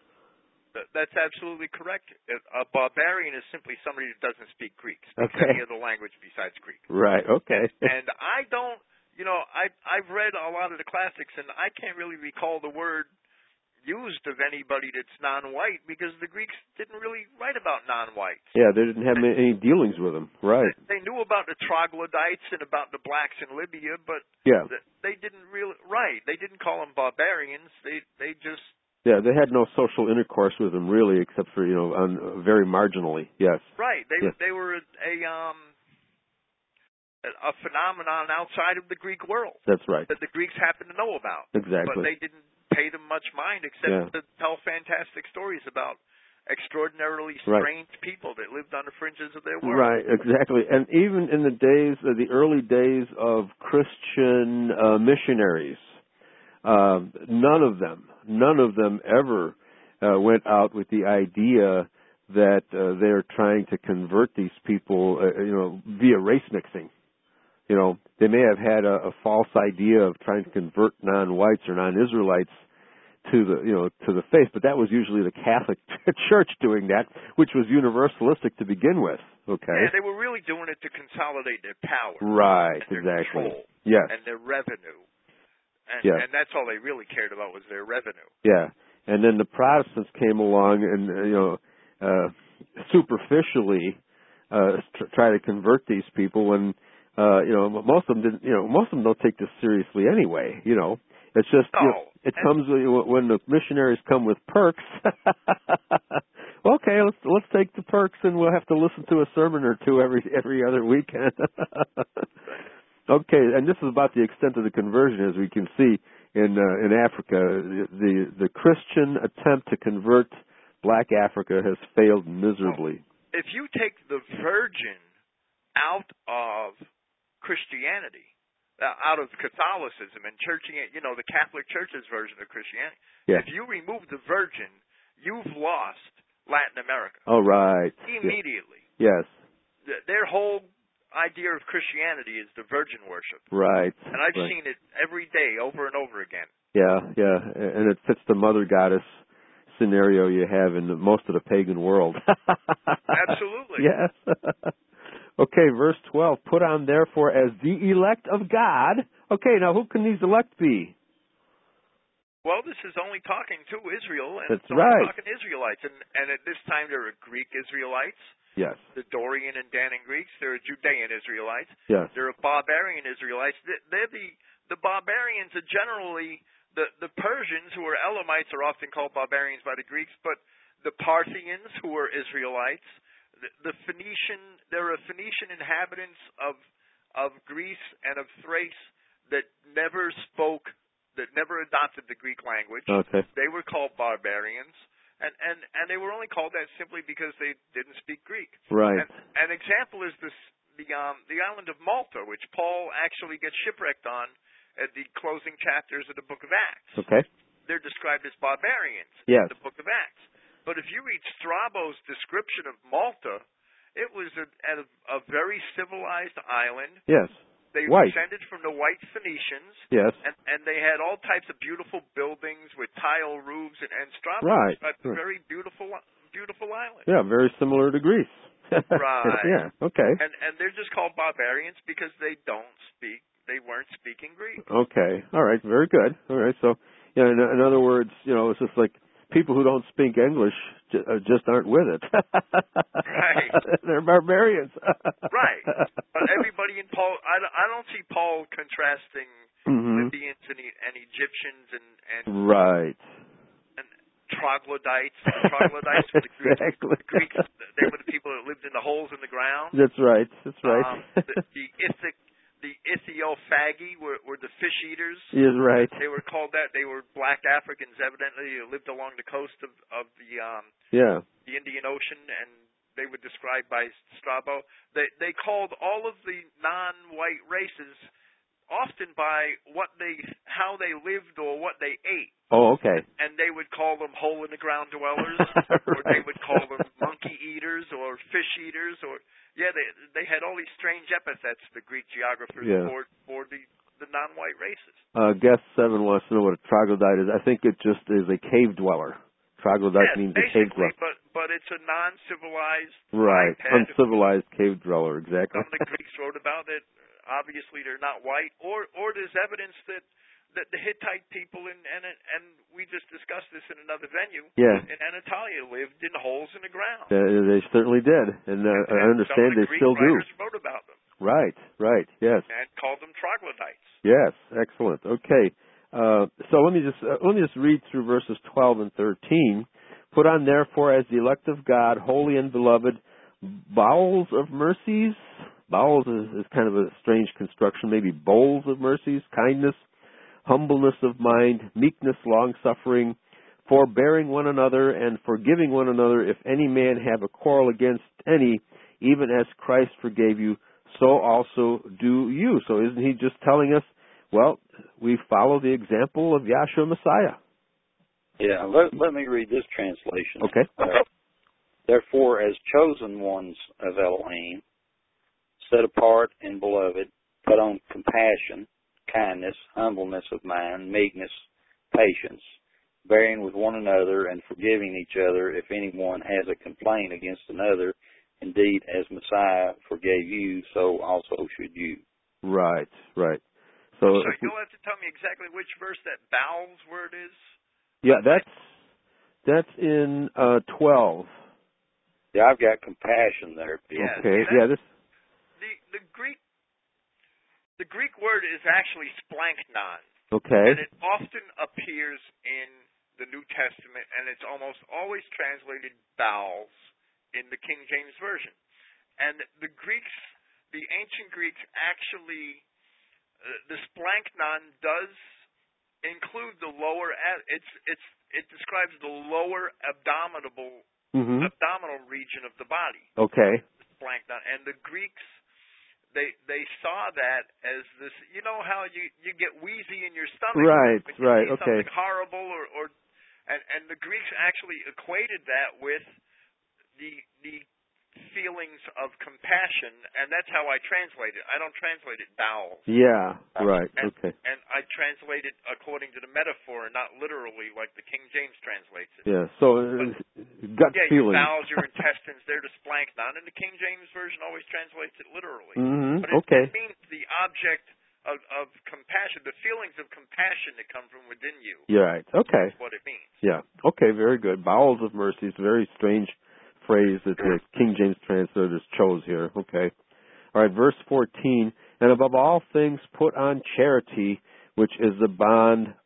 That's absolutely correct. A barbarian is simply somebody who doesn't speak Greek, speaks okay. any other language besides Greek. Right, okay. And I don't, you know, I, I've read a lot of the classics, and I can't really recall the word used of anybody that's non-white, because the Greeks didn't really write about non-whites. Yeah, they didn't have any dealings with them. Right. They, they knew about the troglodytes and about the blacks in Libya, but yeah. they didn't really, right, they didn't call them barbarians. They they just... Yeah, they had no social intercourse with them, really, except for, you know, on, uh, very marginally, yes. Right. They, yeah. they were a, a, um, a phenomenon outside of the Greek world. That's right. That the Greeks happened to know about. Exactly. But they didn't pay them much mind, except yeah. to tell fantastic stories about extraordinarily strange right. people that lived on the fringes of their world. Right, exactly. And even in the days, uh, the early days of Christian uh, missionaries, uh, none of them, none of them ever uh, went out with the idea that uh, they're trying to convert these people, uh, you know, via race mixing. You know, they may have had a, a false idea of trying to convert non-whites or non-Israelites to the, you know, to the faith, but that was usually the Catholic Church doing that, which was universalistic to begin with. Okay. Yeah, they were really doing it to consolidate their power. Right. And their exactly. control. Yes. And their revenue. And, yes. and that's all they really cared about, was their revenue. Yeah. And then the Protestants came along and, uh, you know, uh, superficially uh, tr- try to convert these people when. Uh, you know, most of them didn't. You know, most of them don't take this seriously anyway. You know, it's just no. you know, it comes when the missionaries come with perks. Okay, let's let's take the perks, and we'll have to listen to a sermon or two every every other weekend. Okay, and this is about the extent of the conversion, as we can see in uh, in Africa. The the Christian attempt to convert Black Africa has failed miserably. If you take the Virgin out of Christianity, uh, out of Catholicism and churching it, you know, the Catholic Church's version of Christianity. Yeah. If you remove the Virgin, you've lost Latin America. Oh, right. Immediately. Yes. The, their whole idea of Christianity is the Virgin worship. Right. And I've right. seen it every day, over and over again. Yeah, yeah, and it fits the mother goddess scenario you have in the, most of the pagan world. Absolutely. Yes. Okay, verse twelve, put on therefore as the elect of God. Okay, now who can these elect be? Well, this is only talking to Israel, and That's it's only right. talking Israelites. And, and at this time, there are Greek Israelites. Yes. The Dorian and Danaan Greeks. There are Judean Israelites. Yes. There are barbarian Israelites. They're the, the barbarians are generally the the Persians, who were Elamites, are often called barbarians by the Greeks, but the Parthians, who were Israelites, the, the Phoenician, there are Phoenician inhabitants of of Greece and of Thrace that never spoke, that never adopted the Greek language. Okay. They were called barbarians, and and and they were only called that simply because they didn't speak Greek. Right. And, an example is this the um the island of Malta, which Paul actually gets shipwrecked on at the closing chapters of the book of Acts. Okay. They're described as barbarians Yes. in the book of Acts. But if you read Strabo's description of Malta, it was a, a, a very civilized island. Yes. They White. descended from the white Phoenicians. Yes. And, and they had all types of beautiful buildings with tile roofs, and, and Strabo Right. described a Right. very beautiful, beautiful island. Yeah, very similar to Greece. Right. Yeah, okay. And and they're just called barbarians because they don't speak, they weren't speaking Greek. Okay. All right, very good. All right, so, you know, in, in other words, you know, it's just like people who don't speak English j- uh, just aren't with it. Right. They're barbarians. Right. But everybody in Paul, I, don't- I don't see Paul contrasting Mm-hmm. Libyans and, E- and Egyptians and, and, Right. and troglodytes. The troglodytes were the Greeks. Exactly. The Greeks, they were the people that lived in the holes in the ground. That's right. That's right. Um, the, the, Ithic, the Ethiophagi were, were the fish eaters. Yes, right. They were called that. They were black Africans, evidently, who lived along the coast of, of the um, Yeah. the Indian Ocean, and they were described by Strabo. They they called all of the non-white races often by what they, how they lived or what they ate. Oh, okay. And they would call them hole-in-the-ground dwellers, Right. or they would call them monkey eaters or fish eaters, or yeah, they they had all these strange epithets, the Greek geographers, Yeah. for for the the non-white races. Uh, guest seven wants to know what a troglodyte is. I think it just is a cave dweller. Troglodyte Yes, means a cave basically, dweller. but but it's a non-civilized Right. biped. Uncivilized cave dweller, exactly. Some of the Greeks wrote about it. Obviously, they're not white, or or there's evidence that that the Hittite people in and and we just discussed this in another venue. Yeah. In Anatolia, lived in holes in the ground. Uh, they certainly did, and uh, and I understand some of the they Greek still do. writers wrote about them Right, right, yes, and called them troglodytes. yes, excellent. Okay, uh, so let me just uh, let me just read through verses twelve and thirteen. Put on therefore as the elect of God, holy and beloved, bowels of mercies. Bowels is, is kind of a strange construction. Maybe bowls of mercies, kindness, humbleness of mind, meekness, long-suffering, forbearing one another, and forgiving one another, if any man have a quarrel against any, even as Christ forgave you, so also do you. So isn't he just telling us, well, we follow the example of Yahshua Messiah? Yeah, let, let me read this translation. Okay. Uh, Therefore, as chosen ones of Elohim, set apart and beloved, put on compassion, kindness, humbleness of mind, meekness, patience, bearing with one another and forgiving each other if anyone has a complaint against another. Indeed, as Messiah forgave you, so also should you. Right, right. So, So if we- you'll have to tell me exactly which verse that bowels word is. yeah, that's that's in uh, twelve. Yeah, I've got compassion there. Yeah, Okay, see, yeah, this. The the Greek the Greek word is actually splanknon. Okay. And it often appears in the New Testament, and it's almost always translated bowels in the King James Version. And the Greeks, the ancient Greeks, actually, uh, the splanknon does include the lower. It's it's it describes the lower abdominal Mm-hmm. abdominal region of the body. Okay. Splanknon, and the Greeks. They they saw that as this, you know how you, you get wheezy in your stomach, Right, when you right, see okay. something horrible, or, or and and the Greeks actually equated that with the the feelings of compassion, and that's how I translate it. I don't translate it bowels. Yeah. Right. And, Okay. and I translate it according to the metaphor, and not literally like the King James translates it. Yeah. So uh, gut Yeah, your feeling. bowels, your intestines, they're the splanknon, and the King James Version always translates it literally. Mm-hmm. But it, Okay. it means the object of, of compassion, the feelings of compassion that come from within you. Yeah. Right. Okay. Is what it means. Yeah. Okay. Very good. Bowels of mercy is a very strange phrase that the King James translators chose here. Okay. All right. Verse fourteen. And above all things, put on charity, which is the bond of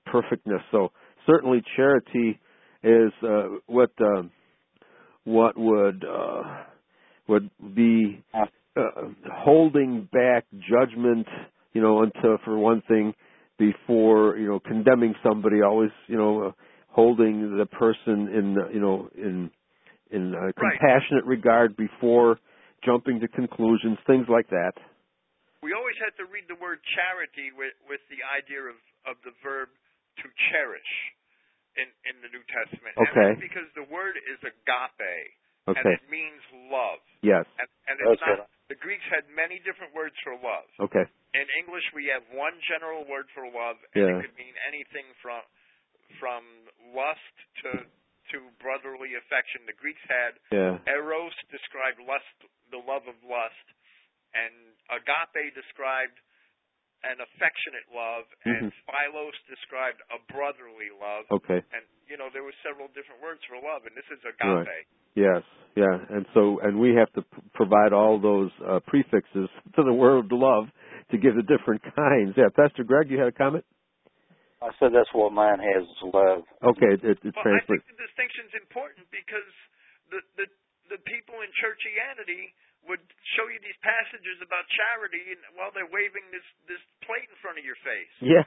perfectness. So certainly charity is uh, what um, what would uh, would be uh, holding back judgment, you know, until for one thing, before you know condemning somebody. Always, you know, uh, holding the person in you know in in uh, compassionate right. regard before jumping to conclusions, things like that. We always had to read the word charity with, with the idea of, of the verb to cherish in, in the New Testament. Okay. And that's because the word is agape. Okay. And it means love. Yes. And, and it's that's not, the Greeks had many different words for love. Okay. In English, we have one general word for love, and yeah. it could mean anything from from lust to to brotherly affection. The Greeks had yeah. eros, described lust, the love of lust, and agape described an affectionate love, mm-hmm. and philos described a brotherly love. Okay. And, you know, there were several different words for love, and this is agape. Right. Yes, yeah. And so, and we have to p- provide all those uh, prefixes to the word love to give the different kinds. Yeah, Pastor Greg, you had a comment? I said that's what mine has, is love. Okay, it, it, it well, transfers. I think the distinction's important because the, the, the people in churchianity would show you these passages about charity, and while they're waving this this plate in front of your face. Yeah,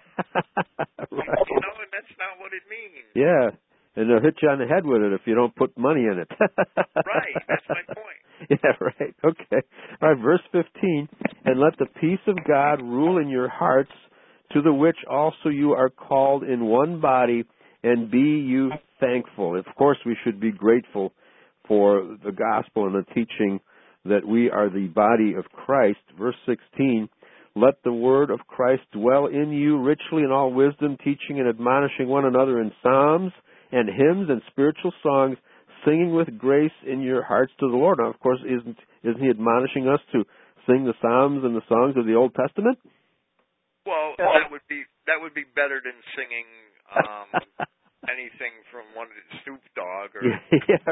right. You know, and that's not what it means. Yeah, and they'll hit you on the head with it if you don't put money in it. Right, that's my point. Yeah, right. Okay. All right, verse fifteen, and let the peace of God rule in your hearts, to the which also you are called in one body, and be you thankful. Of course, we should be grateful for the gospel and the teaching that we are the body of Christ. Verse sixteen, let the word of Christ dwell in you richly in all wisdom, teaching and admonishing one another in psalms and hymns and spiritual songs, singing with grace in your hearts to the Lord. Now, of course, isn't isn't he admonishing us to sing the psalms and the songs of the Old Testament? Well, that would be that would be better than singing um, anything from one of the Snoop Dogg or yeah,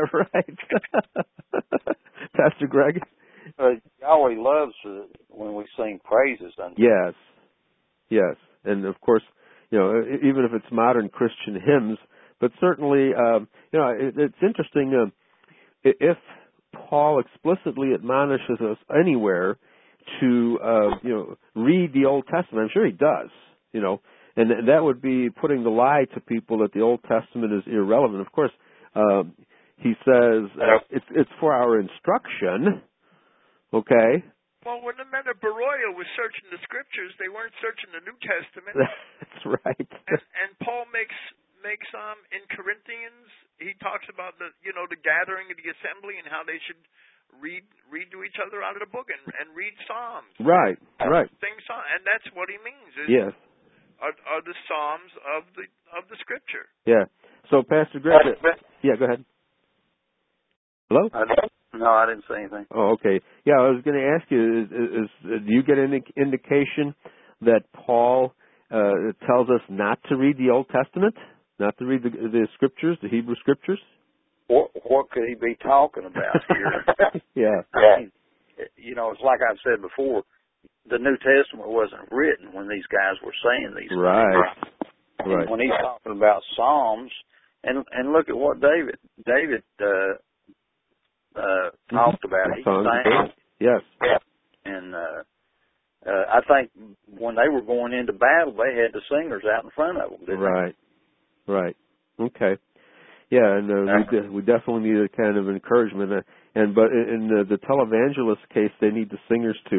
right. Pastor Greg? Uh, Yahweh loves uh, when we sing praises unto Him. Yes, yes. And, of course, you know, even if it's modern Christian hymns, but certainly, um, you know, it, it's interesting uh, if Paul explicitly admonishes us anywhere to, uh, you know, read the Old Testament. I'm sure he does, you know, and that would be putting the lie to people that the Old Testament is irrelevant. Of course, um, he says uh, it's it's for our instruction, okay? Well, when the men of Beroia were searching the Scriptures, they weren't searching the New Testament. That's right. And, and Paul makes makes um in Corinthians, he talks about the you know the gathering of the assembly and how they should read read to each other out of the book and, and read Psalms. Right, right. Sing Psalms, and that's what he means. Is, yes. Are, are the Psalms of the of the Scripture? Yeah. So, Pastor Greg, yeah, go ahead. Hello? I no, I didn't say anything. Oh, okay. Yeah, I was going to ask you: is, is, is do you get any indication that Paul uh, tells us not to read the Old Testament, not to read the, the Scriptures, the Hebrew Scriptures? What, what could he be talking about here? yeah. yeah. You know, it's like I've said before. The New Testament wasn't written when these guys were saying these right. things. Right. When he's talking about Psalms, and and look at what David David uh, uh, talked about. He sang. Yes. And uh, uh, I think when they were going into battle, they had the singers out in front of them. Didn't right. They? Right. Okay. Yeah, and uh, we, de- we definitely need a kind of encouragement. Uh, and but in the, the televangelist case, they need the singers too.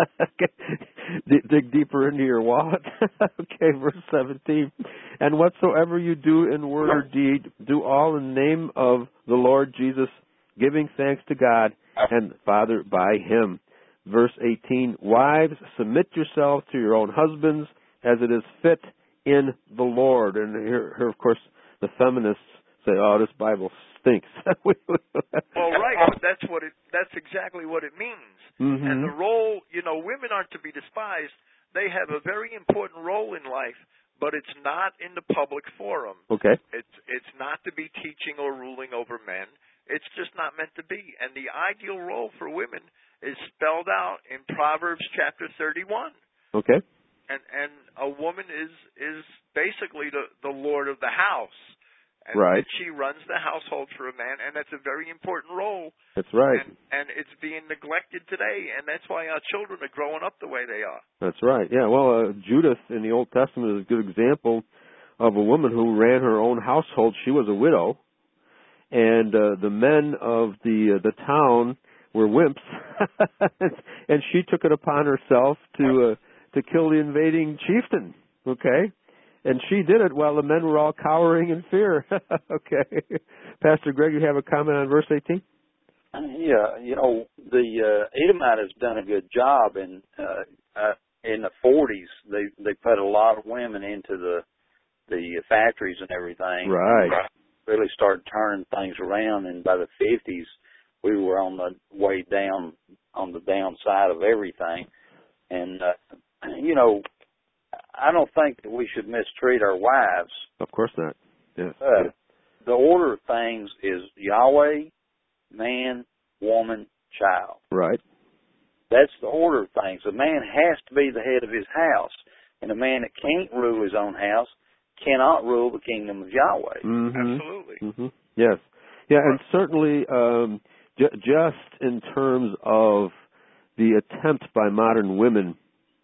D- dig deeper into your wallet. Okay, verse seventeen. And whatsoever you do in word or deed, do all in the name of the Lord Jesus, giving thanks to God and Father by Him. Verse eighteen. Wives, submit yourselves to your own husbands, as it is fit in the Lord. And here, here of course, the feminists say, "Oh, this Bible stinks." Well, right, but that's what it. That's exactly what it means. Mm-hmm. And the role, you know, women aren't to be despised. They have a very important role in life, but it's not in the public forum. Okay. It's it's not to be teaching or ruling over men. It's just not meant to be. And the ideal role for women is spelled out in Proverbs chapter thirty-one. Okay. And and a woman is is basically the, the lord of the house. And right. she runs the household for a man, and that's a very important role. That's right. And, and it's being neglected today, and that's why our children are growing up the way they are. That's right. Yeah, well, uh, Judith in the Old Testament is a good example of a woman who ran her own household. She was a widow, and uh, the men of the uh, the town were wimps, and she took it upon herself to uh, to kill the invading chieftain. Okay. And she did it while the men were all cowering in fear. Okay. Pastor Greg, you have a comment on verse eighteen? Yeah, you know, the uh, Edomite has done a good job in uh, uh, in the forties. They they put a lot of women into the the factories and everything. Right. Really started turning things around, and by the fifties, we were on the way down, on the downside of everything. And, uh, you know, I don't think that we should mistreat our wives. Of course not. Yes. Uh, the order of things is Yahweh, man, woman, child. Right. That's the order of things. A man has to be the head of his house. And a man that can't rule his own house cannot rule the kingdom of Yahweh. Mm-hmm. Absolutely. Mm-hmm. Yes. Yeah, and certainly um, j- just in terms of the attempt by modern women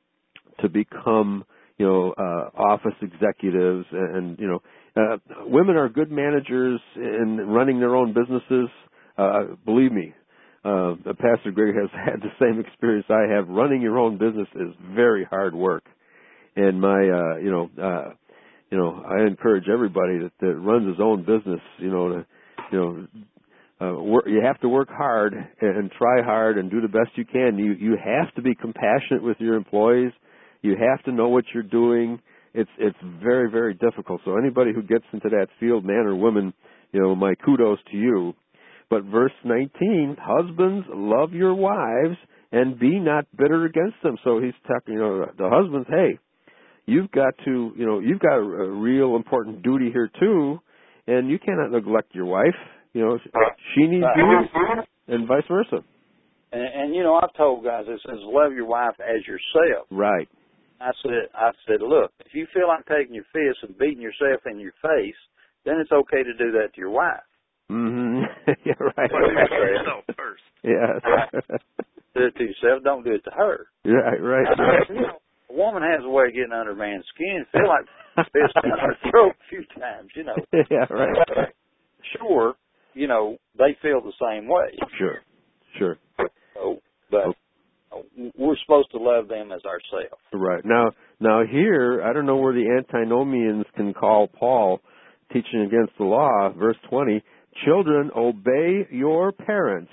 to become, you know, uh, office executives and, and you know, uh, women are good managers in running their own businesses. Uh, believe me, uh, Pastor Greg has had the same experience I have. Running your own business is very hard work. And my, uh, you know, uh, you know, I encourage everybody that, that runs his own business, you know, to, you know, uh, work, you have to work hard and try hard and do the best you can. You, you have to be compassionate with your employees. You have to know what you're doing. It's, it's very, very difficult. So anybody who gets into that field, man or woman, you know, my kudos to you. But verse nineteen, husbands, love your wives and be not bitter against them. So he's talking, you know, the husbands, hey, you've got to, you know, you've got a, a real important duty here too, and you cannot neglect your wife. You know, she needs you, and vice versa. And, and you know, I've told guys, it says, love your wife as yourself. Right. I said, I said, look, if you feel like taking your fist and beating yourself in your face, then it's okay to do that to your wife. Mm-hmm. Yeah, right. But do it to yourself first. Yes. Do it to yourself. Don't do it to her. Right, right. You know, a woman has a way of getting under a man's skin. Feel like fist in her throat a few times, you know. Yeah, right. Sure, you know, they feel the same way. Sure, sure. So, but okay. We're supposed to love them as ourselves. Right. Now, now here, I don't know where the antinomians can call Paul teaching against the law, verse twenty, children, obey your parents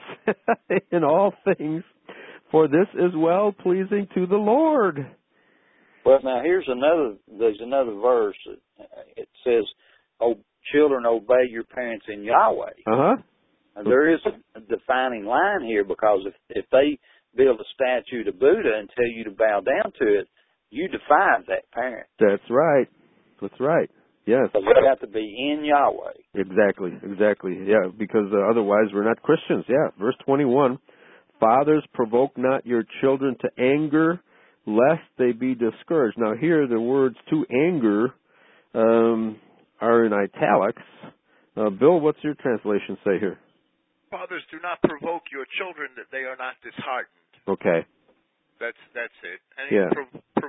in all things, for this is well-pleasing to the Lord. Well, now here's another, there's another verse. It says, oh, children, obey your parents in Yahweh. Uh-huh. And there is a defining line here, because if, if they build a statue to Buddha and tell you to bow down to it, you defy that parent. That's right. That's right. Yes. So we have to be in Yahweh. Exactly, exactly. Yeah, because uh, otherwise we're not Christians. Yeah, verse twenty-one, fathers, provoke not your children to anger, lest they be discouraged. Now here the words to anger um, are in italics. Uh, Bill, what's your translation say here? Fathers, do not provoke your children that they are not disheartened. Okay. That's that's it. And yeah. Pro, pro,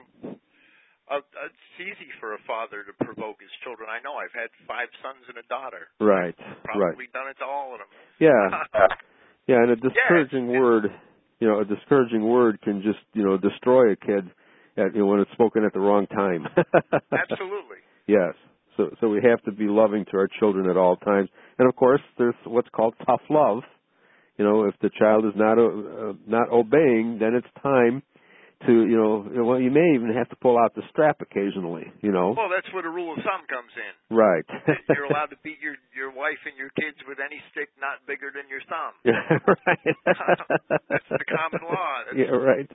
uh, it's easy for a father to provoke his children. I know. I've had five sons and a daughter. Right. Probably right. done it to all of them. Yeah. Yeah, and a discouraging yeah, word, you know, a discouraging word can just, you know, destroy a kid at, you know, when it's spoken at the wrong time. Absolutely. Yes. So, so we have to be loving to our children at all times. And of course, there's what's called tough love. You know, if the child is not uh, not obeying, then it's time to, you know, well, you may even have to pull out the strap occasionally, you know. Well, that's where the rule of thumb comes in. Right. You're allowed to beat your, your wife and your kids with any stick not bigger than your thumb. Yeah, right. That's the common law. That's yeah, right.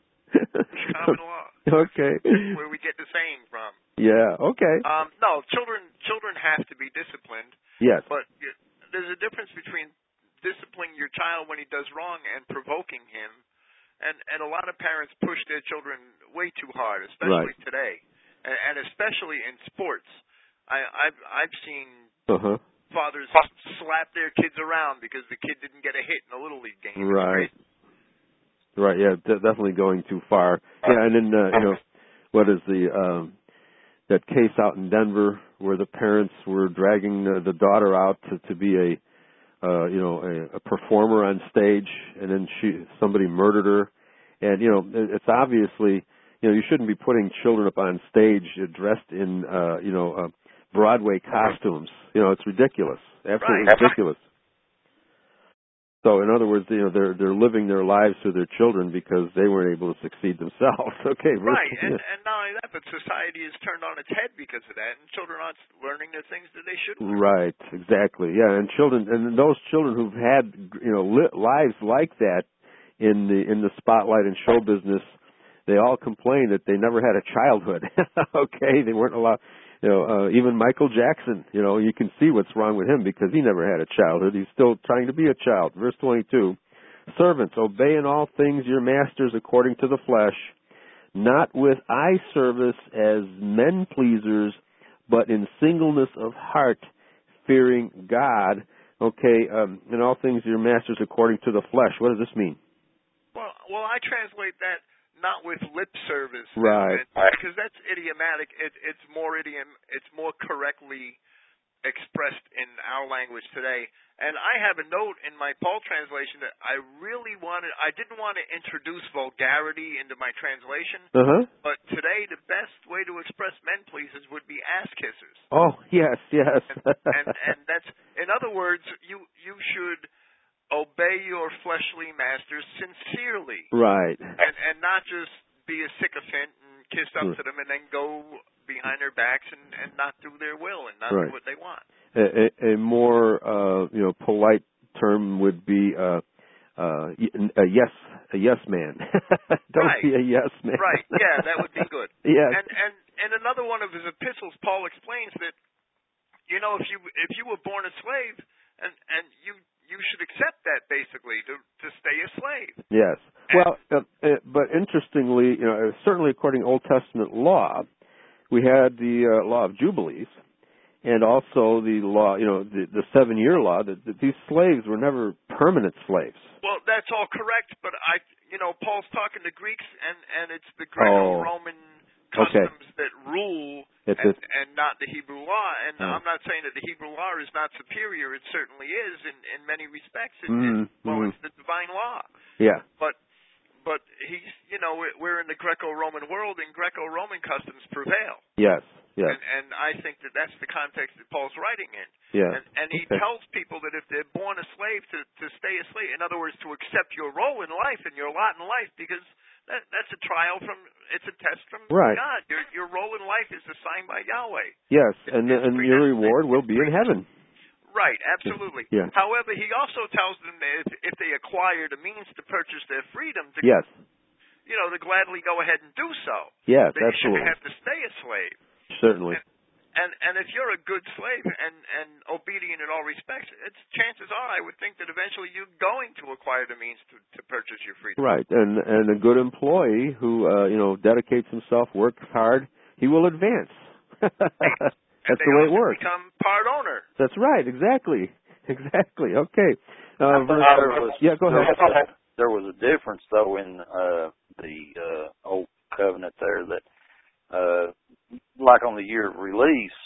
common law. Okay. That's where we get the saying from. Yeah, okay. Um, no, children children have to be disciplined. Yes. But there's a difference between disciplining your child when he does wrong and provoking him. And and a lot of parents push their children way too hard, especially right. today. and, and especially in sports. I, I've I've seen Uh-huh. fathers slap their kids around because the kid didn't get a hit in a little league game. Right. Right. Yeah. De- definitely going too far. Yeah. And then uh, you know, what is the um, that case out in Denver where the parents were dragging the, the daughter out to, to be a uh, you know a, a performer on stage, and then she somebody murdered her, and you know it, it's obviously you know you shouldn't be putting children up on stage dressed in uh, you know uh, Broadway costumes. You know it's ridiculous, absolutely Right. ridiculous. So, in other words, you know, they're they're living their lives through their children because they weren't able to succeed themselves. Okay, right, and, yeah. and not only that, but society is turned on its head because of that, and children aren't learning the things that they should learn. Right, exactly. Yeah, and children, and those children who've had you know li- lives like that in the in the spotlight and show business, they all complain that they never had a childhood. Okay, they weren't allowed. You know, uh, even Michael Jackson, you know, you can see what's wrong with him because he never had a childhood. He's still trying to be a child. Verse twenty-two, servants, obey in all things your masters according to the flesh, not with eye service as men pleasers, but in singleness of heart, fearing God. Okay, um, in all things your masters according to the flesh. What does this mean? Well, well, I translate that not with lip service, right? Because that's idiomatic. It, it's more idiom. It's more correctly expressed in our language today. And I have a note in my Paul translation that I really wanted. I didn't want to introduce vulgarity into my translation. Uh-huh. But today, the best way to express men pleasers would be ass kissers. Oh yes, yes. and, and and that's in other words, you you should obey your fleshly masters sincerely. Right. And, and not just be a sycophant and kiss up to them and then go behind their backs and, and not do their will and not right. do what they want. A, a, a more, uh, you know, polite term would be uh, uh, a yes, a yes man. Don't right. be a yes man. Right. Yeah, that would be good. Yes. And and and another one of his epistles, Paul explains that, you know, if you if you were born a slave and and you you should accept that, basically, to to stay a slave. Yes. Well, uh, uh, but interestingly, you know, certainly according to Old Testament law, we had the uh, law of Jubilees, and also the law, you know, the, the seven-year law, that, that these slaves were never permanent slaves. Well, that's all correct, but I, you know, Paul's talking to Greeks, and and it's the Greco-Roman oh. customs okay. that rule. It's and, a, and not the Hebrew law. And oh. I'm not saying that the Hebrew law is not superior. It certainly is in, in many respects. It, mm, it, well, mm. it's the divine law. Yeah. But but he's, you know, we're in the Greco-Roman world, and Greco-Roman customs prevail. Yes. Yes. And, and I think that that's the context that Paul's writing in. Yeah. And, and he okay. tells people that if they're born a slave, to, to stay a slave. In other words, to accept your role in life and your lot in life, because That, that's a trial from, it's a test from right. God. Your your role in life is assigned by Yahweh. Yes, It, and and your reward will be in heaven. Right, absolutely. Yeah. However, he also tells them that if, if they acquire the means to purchase their freedom, to, yes. you know, to gladly go ahead and do so. Yes, they absolutely. shouldn't have to stay a slave. Certainly. And, And and if you're a good slave and, and obedient in all respects, it's chances are I would think that eventually you're going to acquire the means to, to purchase your freedom. Right, and and a good employee who uh, you know dedicates himself, works hard, he will advance. That's the way it works. Become part owner. That's right, exactly, exactly. Okay. Uh, verse, there was, yeah, go ahead. There was, there was a difference though in uh, the uh, old covenant there that. Uh, like on the year of release,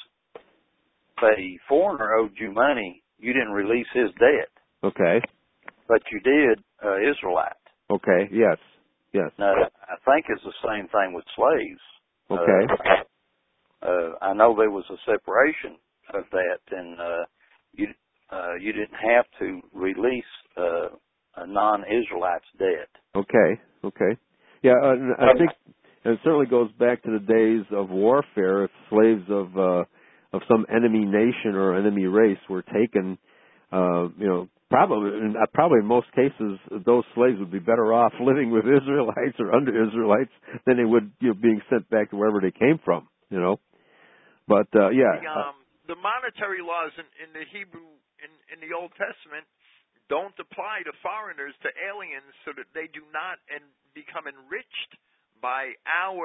if a foreigner owed you money, you didn't release his debt. Okay. But you did uh, Israelite. Okay, yes, yes. Now, I think it's the same thing with slaves. Okay. Uh, uh, I know there was a separation of that, and uh, you uh, you didn't have to release uh, a non-Israelite's debt. Okay, okay. Yeah, uh, I think... And it certainly goes back to the days of warfare. If slaves of uh, of some enemy nation or enemy race were taken, uh, you know, probably probably in most cases those slaves would be better off living with Israelites or under Israelites than they would, you know, being sent back to wherever they came from. You know, but uh, yeah, the, um, the monetary laws in, in the Hebrew in, in the Old Testament don't apply to foreigners, to aliens, so that they do not and become enriched by our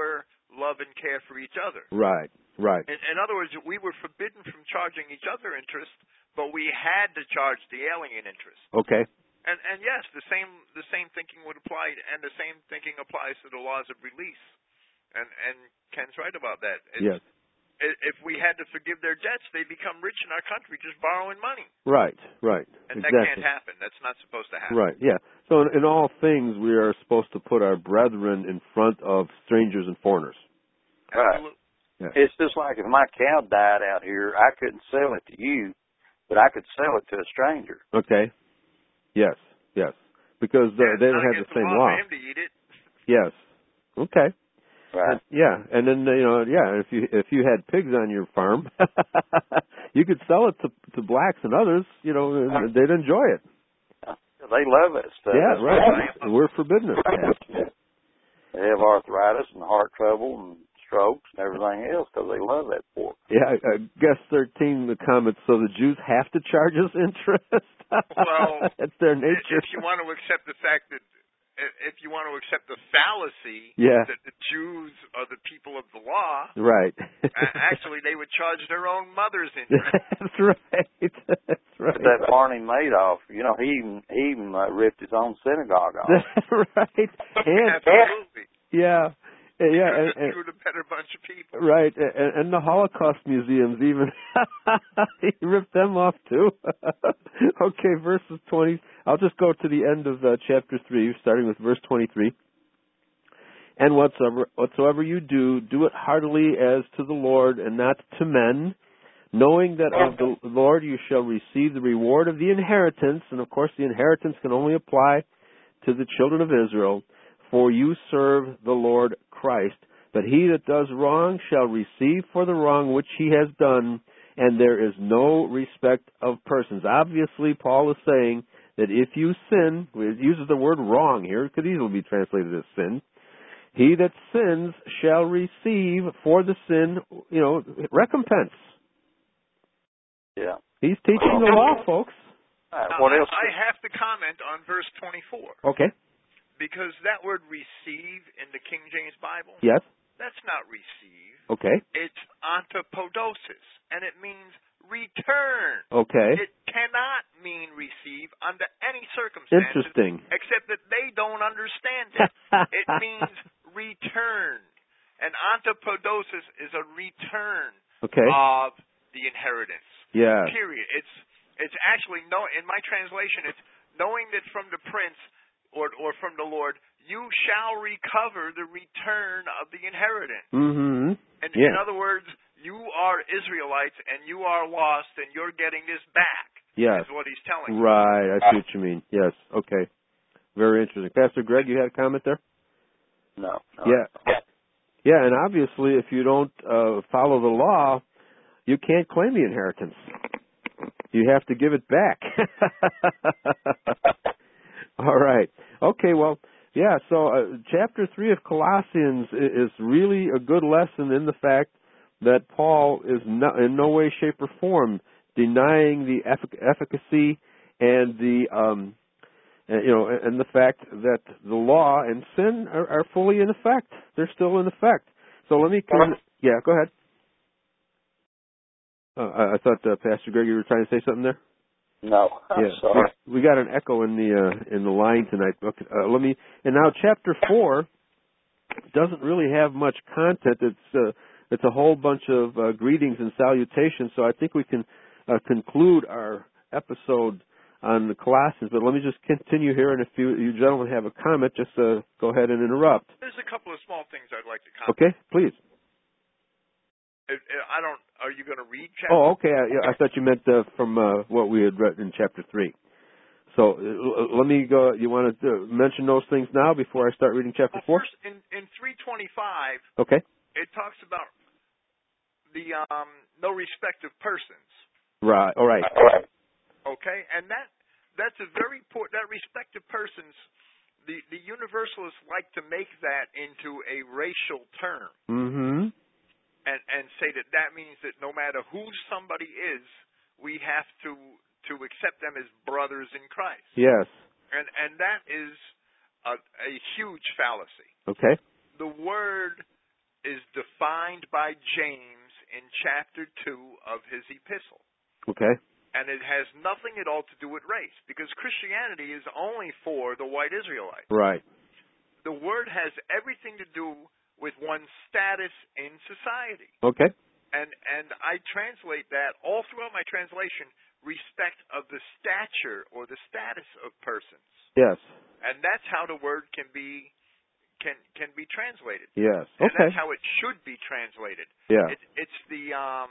love and care for each other. Right, right. In, in other words, we were forbidden from charging each other interest, but we had to charge the alien interest. Okay. And and yes, the same the same thinking would apply, and the same thinking applies to the laws of release. And and Ken's right about that. It's, yes. If we had to forgive their debts, they become rich in our country just borrowing money. Right, right. And exactly. that can't happen. That's not supposed to happen. Right, yeah. So in, in all things, we are supposed to put our brethren in front of strangers and foreigners. Right. Absolutely. Yeah. It's just like if my cow died out here, I couldn't sell it to you, but I could sell it to a stranger. Okay. Yes, yes. Because uh, yeah, they don't have the same law. For him to eat it. Yes. Okay. Right. And, yeah, and then you know, yeah, if you if you had pigs on your farm, you could sell it to to blacks and others. You know, they'd enjoy it. They love it. So yeah, right. We're forbidden it. Yeah. They have arthritis and heart trouble and strokes and everything else because they love that pork. Yeah, uh, guest thirteen, the comments. So the Jews have to charge us interest. Well, it's their nature. If you want to accept the fact that. If you want to accept the fallacy yeah. that the Jews are the people of the law, right? actually, they would charge their own mothers interest. That's right. That's right. But that Barney Madoff, you know, he even, he even uh, ripped his own synagogue off. That's right. And, Absolutely. Yeah. Yeah, and, and, screwed a better bunch of people. Right, and, and the Holocaust museums even he ripped them off too. Okay, verses twenty. I'll just go to the end of uh, chapter three, starting with verse twenty-three. And whatsoever whatsoever you do, do it heartily as to the Lord and not to men, knowing that of the Lord you shall receive the reward of the inheritance. And of course, the inheritance can only apply to the children of Israel. For you serve the Lord Christ. But he that does wrong shall receive for the wrong which he has done, and there is no respect of persons. Obviously, Paul is saying that if you sin, it uses the word wrong here, it could easily be translated as sin. He that sins shall receive for the sin, you know, recompense. Yeah. He's teaching the law, folks. Right, now, what else? I have to comment on verse twenty-four. Okay. Because that word receive in the King James Bible, yes, that's not receive. Okay. It's antipodosis, and it means return. Okay. It cannot mean receive under any circumstances. Interesting. Except that they don't understand it. It means return. And antipodosis is a return okay. of the inheritance. Yeah. Period. It's it's actually no. In my translation, it's knowing that from the prince. Or, or from the Lord, you shall recover the return of the inheritance. Mm-hmm. And yeah. in other words, you are Israelites and you are lost and you're getting this back. Yes. Is what he's telling you. Right, I see what you mean. Yes, okay. Very interesting. Pastor Greg, you had a comment there? No. no yeah. no. Yeah, and obviously if you don't uh, follow the law, you can't claim the inheritance. You have to give it back. All right. Okay, well, yeah, so uh, chapter three of Colossians is really a good lesson in the fact that Paul is no, in no way, shape, or form denying the effic- efficacy and the, um, uh, you know, and the fact that the law and sin are, are fully in effect. They're still in effect. So let me, con- yeah, go ahead. Uh, I, I thought, uh, Pastor Greg, you were trying to say something there? No, I'm yeah, sorry. We, we got an echo in the uh, in the line tonight. Okay, uh, let me. And now, chapter four doesn't really have much content. It's uh, it's a whole bunch of uh, greetings and salutations. So I think we can uh, conclude our episode on the Colossians. But let me just continue here, and if you, you gentlemen have a comment, just uh, go ahead and interrupt. There's a couple of small things I'd like to comment. Okay, please. I don't. Are you going to read chapter? Oh, okay. I, I thought you meant uh, from uh, what we had read in chapter three. So uh, let me go. You want to uh, mention those things now before I start reading chapter well, four? First, in in three twenty-five, okay, it talks about the um, no respect of persons. Right. All right. Okay, and that that's a very important. That respect of persons. The the universalists like to make that into a racial term. Mm-hmm. And, and say that that means that no matter who somebody is, we have to to accept them as brothers in Christ. Yes. And and that is a, a huge fallacy. Okay. The word is defined by James in chapter two of his epistle. Okay. And it has nothing at all to do with race, because Christianity is only for the white Israelite. Right. The word has everything to do with one's status in society. Okay. And and I translate that all throughout my translation, respect of the stature or the status of persons. Yes. And that's how the word can be can can be translated. Yes. And Okay. that's how it should be translated. Yeah. It, it's the um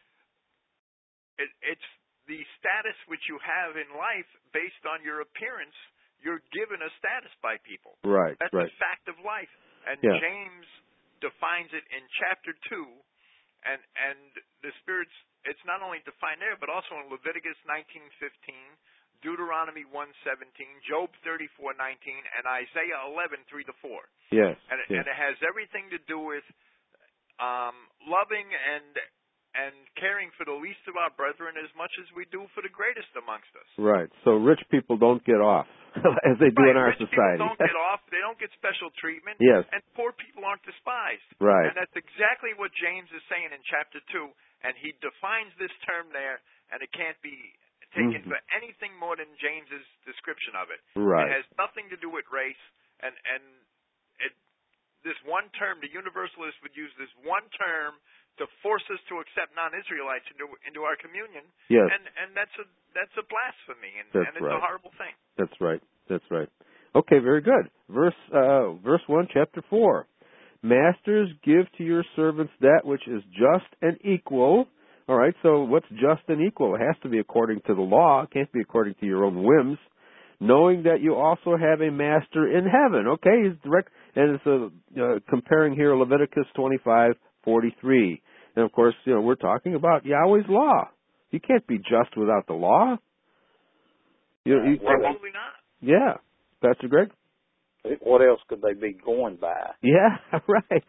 it, it's the status which you have in life based on your appearance. You're given a status by people. Right. That's right. a fact of life. And Yeah. James defines it in chapter two, and and the Spirit's, it's not only defined there, but also in Leviticus nineteen fifteen, Deuteronomy one seventeen, Job thirty-four nineteen, and Isaiah eleven three to four. Yes. And, yes. and it has everything to do with um, loving and and caring for the least of our brethren as much as we do for the greatest amongst us. Right. So rich people don't get off as they do right. in our Rich society. people don't get off. They don't get special treatment. Yes. And poor people aren't despised. Right. And that's exactly what James is saying in chapter two. And he defines this term there, and it can't be taken Mhm. for anything more than James's description of it. Right. It has nothing to do with race. And, and it, this one term, the Universalists would use this one term to force us to accept non-Israelites into, into our communion. Yes. And, and that's a that's a blasphemy, and, That's and it's right. a horrible thing. That's right. That's right. Okay, very good. Verse uh, verse one, chapter four. Masters, give to your servants that which is just and equal. All right. So what's just and equal? It has to be according to the law. It can't be according to your own whims. Knowing that you also have a master in heaven. Okay, he's direct, and it's a, uh, comparing here Leviticus twenty-five forty-three. And of course, you know, we're talking about Yahweh's law. You can't be just without the law. You, you, Probably not. yeah, Pastor Greg. What else could they be going by? Yeah, right.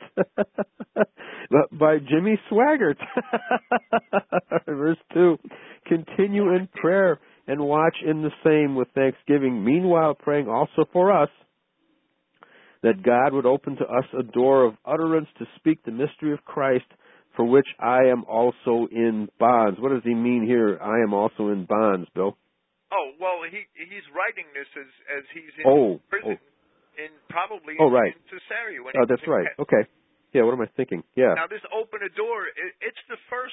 But by Jimmy Swaggart. Verse two. Continue in prayer and watch in the same with thanksgiving. Meanwhile, praying also for us, that God would open to us a door of utterance to speak the mystery of Christ, for which I am also in bonds. What does he mean here, I am also in bonds, Bill? Oh, well, he he's writing this as as he's in Oh, prison, oh. in probably Oh, in, right. in Caesarea. When Oh, he that's was in right. Ca- Okay. Yeah, what am I thinking? Yeah. Now, this open a door, it, it's the first,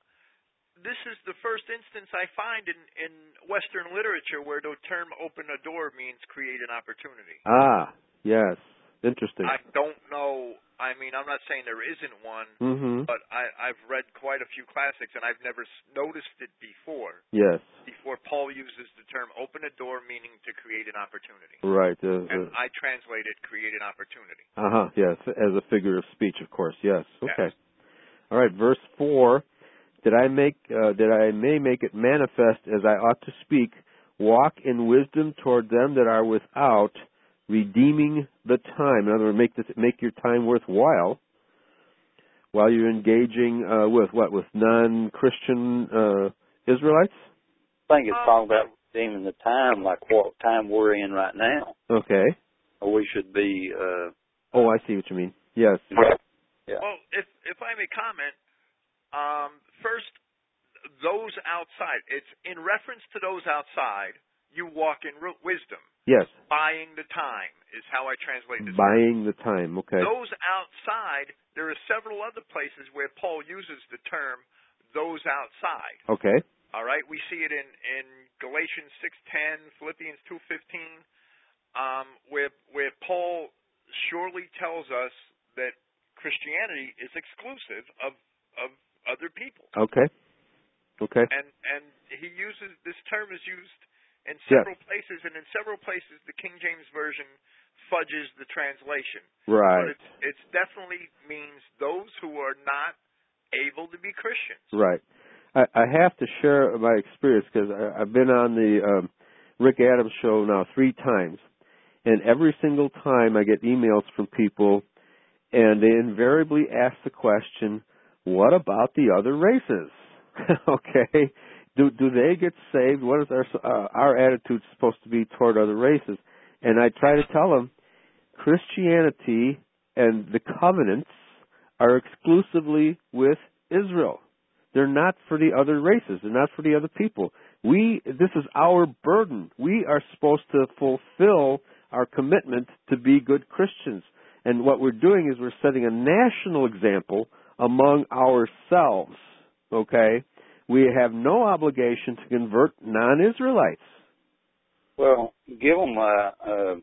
this is the first instance I find in, in Western literature where the term open a door means create an opportunity. Ah, yes. Interesting. I don't know, I mean, I'm not saying there isn't one, Mm-hmm. but I, I've read quite a few classics, and I've never s- noticed it before. Yes. Before Paul uses the term open a door, meaning to create an opportunity. Right. Uh, And uh, I translate it create an opportunity. uh-huh. Yes. As a figure of speech, of course. Yes. Okay. Yes. All right. Verse four. That I make, uh, that I may make it manifest as I ought to speak, walk in wisdom toward them that are without, redeeming the time. In other words, make this, make your time worthwhile while you're engaging uh, with what? With non-Christian uh, Israelites? I think it's talking about redeeming the time, like what time we're in right now. Okay. Or we should be. Uh, Oh, I see what you mean. Yes. yeah. Well, if if I may comment, um, first, those outside. It's in reference to those outside. You walk in ro- wisdom. Yes. Buying the time is how I translate this. Buying the time. Okay. Those outside, there are several other places where Paul uses the term "those outside." Okay. All right, we see it in, in Galatians six ten, Philippians two fifteen, um, where where Paul surely tells us that Christianity is exclusive of of other people. Okay. Okay. And and he uses this term is used in Yes. several places, and in several places the King James Version fudges the translation. Right. But it it's definitely means those who are not able to be Christians. Right. I, I have to share my experience because I've been on the um, Rick Adams show now three times, and every single time I get emails from people, and they invariably ask the question, "What about the other races?" Okay. Do do they get saved? What is our uh, our attitude supposed to be toward other races? And I try to tell them, Christianity and the covenants are exclusively with Israel. They're not for the other races. They're not for the other people. We, this is our burden. We are supposed to fulfill our commitment to be good Christians. And what we're doing is we're setting a national example among ourselves, okay? We have no obligation to convert non-Israelites. Well, give them uh, uh,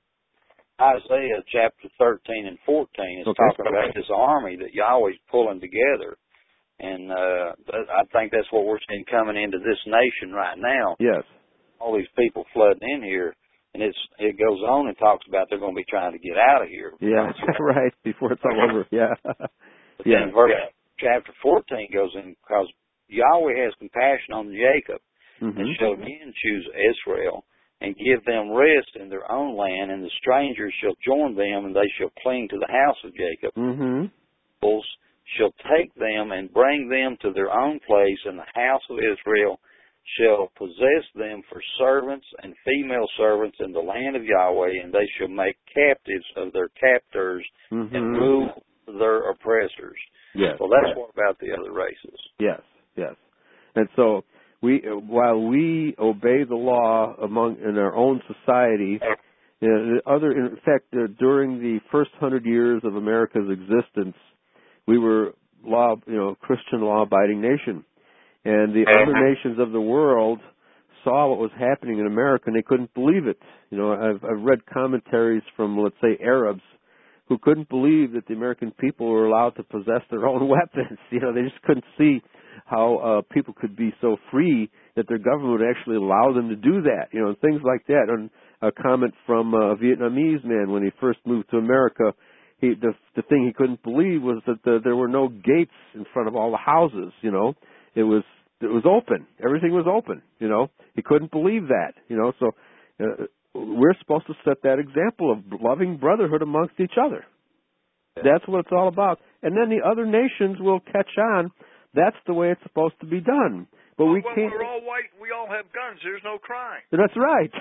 Isaiah chapter thirteen and fourteen. It's okay. talking about this army that Yahweh's pulling together. And uh, I think that's what we're seeing coming into this nation right now. Yes. All these people flooding in here. And it's it goes on and talks about they're going to be trying to get out of here. Yeah, right, before it's all over. Yeah. But yeah. Then verse, chapter fourteen goes in, because Yahweh has compassion on Jacob, mm-hmm. and shall again choose Israel, and give them rest in their own land, and the strangers shall join them, and they shall cling to the house of Jacob. Mm-hmm. Peoples shall take them and bring them to their own place, and the house of Israel shall possess them for servants and female servants in the land of Yahweh, and they shall make captives of their captors, mm-hmm. and rule their oppressors. Yes. Well, that's what about the other races. Yes, yes. And so we, while we obey the law among in our own society, you know, the other, in fact, uh, during the first hundred years of America's existence, we were law, you know, Christian law-abiding nation. And the other nations of the world saw what was happening in America, and they couldn't believe it. You know, I've, I've read commentaries from, let's say, Arabs who couldn't believe that the American people were allowed to possess their own weapons. You know, they just couldn't see how uh, people could be so free that their government would actually allow them to do that. You know, things like that. And a comment from a Vietnamese man when he first moved to America. He, the the thing he couldn't believe was that the, there were no gates in front of all the houses. You know. It was it was open. Everything was open. You know, he couldn't believe that. You know, so uh, we're supposed to set that example of loving brotherhood amongst each other. Yeah. That's what it's all about. And then the other nations will catch on. That's the way it's supposed to be done. But well, we when can't. We're all white. We all have guns. There's no crime. That's right.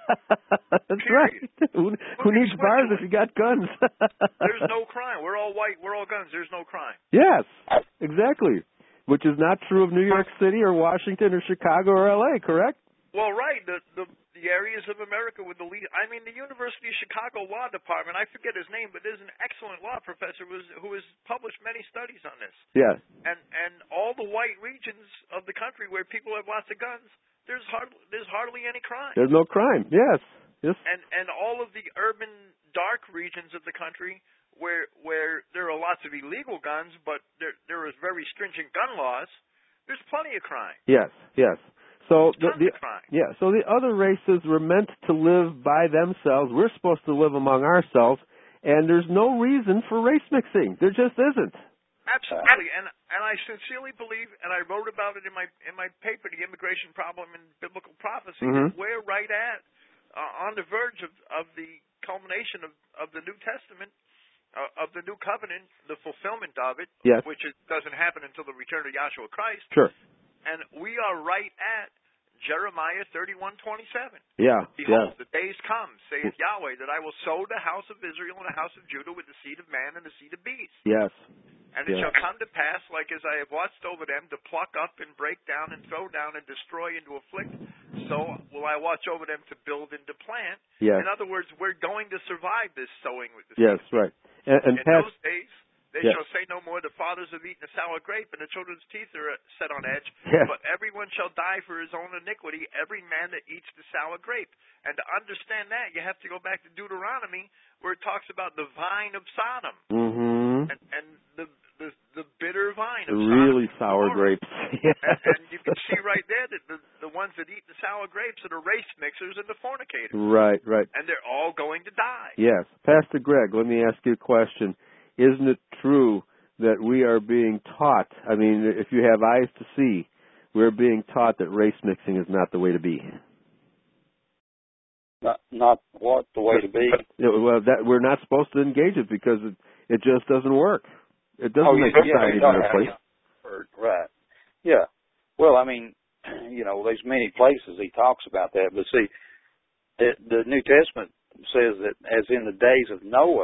That's Period. right. Who, who needs bars if you got guns? There's no crime. We're all white. We're all guns. There's no crime. Yes, exactly. Which is not true of New York City or Washington or Chicago or L A, correct? Well, right. The the, the areas of America with the lead. I mean, the University of Chicago Law Department. I forget his name, but there's an excellent law professor who, was, who has published many studies on this. Yeah. And and all the white regions of the country where people have lots of guns, there's hardly there's hardly any crime. There's no crime. Yes. Yes. And and all of the urban dark regions of the country, where where there are lots of illegal guns, but there there is very stringent gun laws, there's plenty of crime. Yes, yes. So the, Tons the of crime. yeah, so the other races were meant to live by themselves. We're supposed to live among ourselves, and there's no reason for race mixing. There just isn't. Absolutely, and and I sincerely believe, and I wrote about it in my in my paper, The Immigration Problem in Biblical Prophecy, mm-hmm. that we're right at uh, on the verge of, of the culmination of, of the New Testament. Uh, of the new covenant, the fulfillment of it, yes. which it doesn't happen until the return of Yahshua Christ. Sure. And we are right at Jeremiah thirty-one twenty-seven. Yeah. Behold, yeah. the days come, saith Yahweh, that I will sow the house of Israel and the house of Judah with the seed of man and the seed of beasts. Yes. And it yes. shall come to pass, like as I have watched over them, to pluck up and break down and throw down and destroy and to afflict, so will I watch over them to build and to plant. Yes. In other words, we're going to survive this sowing with the seed. Yes, right. And, and in past, those days, they yes. shall say no more, the fathers have eaten a sour grape, and the children's teeth are set on edge. Yes. But everyone shall die for his own iniquity, every man that eats the sour grape. And to understand that, you have to go back to Deuteronomy, where it talks about the vine of Sodom. Mm-hmm. And, and the, the the bitter vine of really Sodom. sour grapes. Yes. and, and you can see right there that the, the ones that eat the sour grapes are the race mixers and the fornicators. Right, right. And they're all going to die. Yes. Pastor Greg, let me ask you a question. Isn't it true that we are being taught, I mean, if you have eyes to see, we're being taught that race mixing is not the way to be? Not, not what the way to be? Well, that we're not supposed to engage it because it, it just doesn't work. It doesn't oh, make yeah, society yeah, a better place. Right. Yeah. Well, I mean, you know, there's many places he talks about that, but see, the, the New Testament says that as in the days of Noah,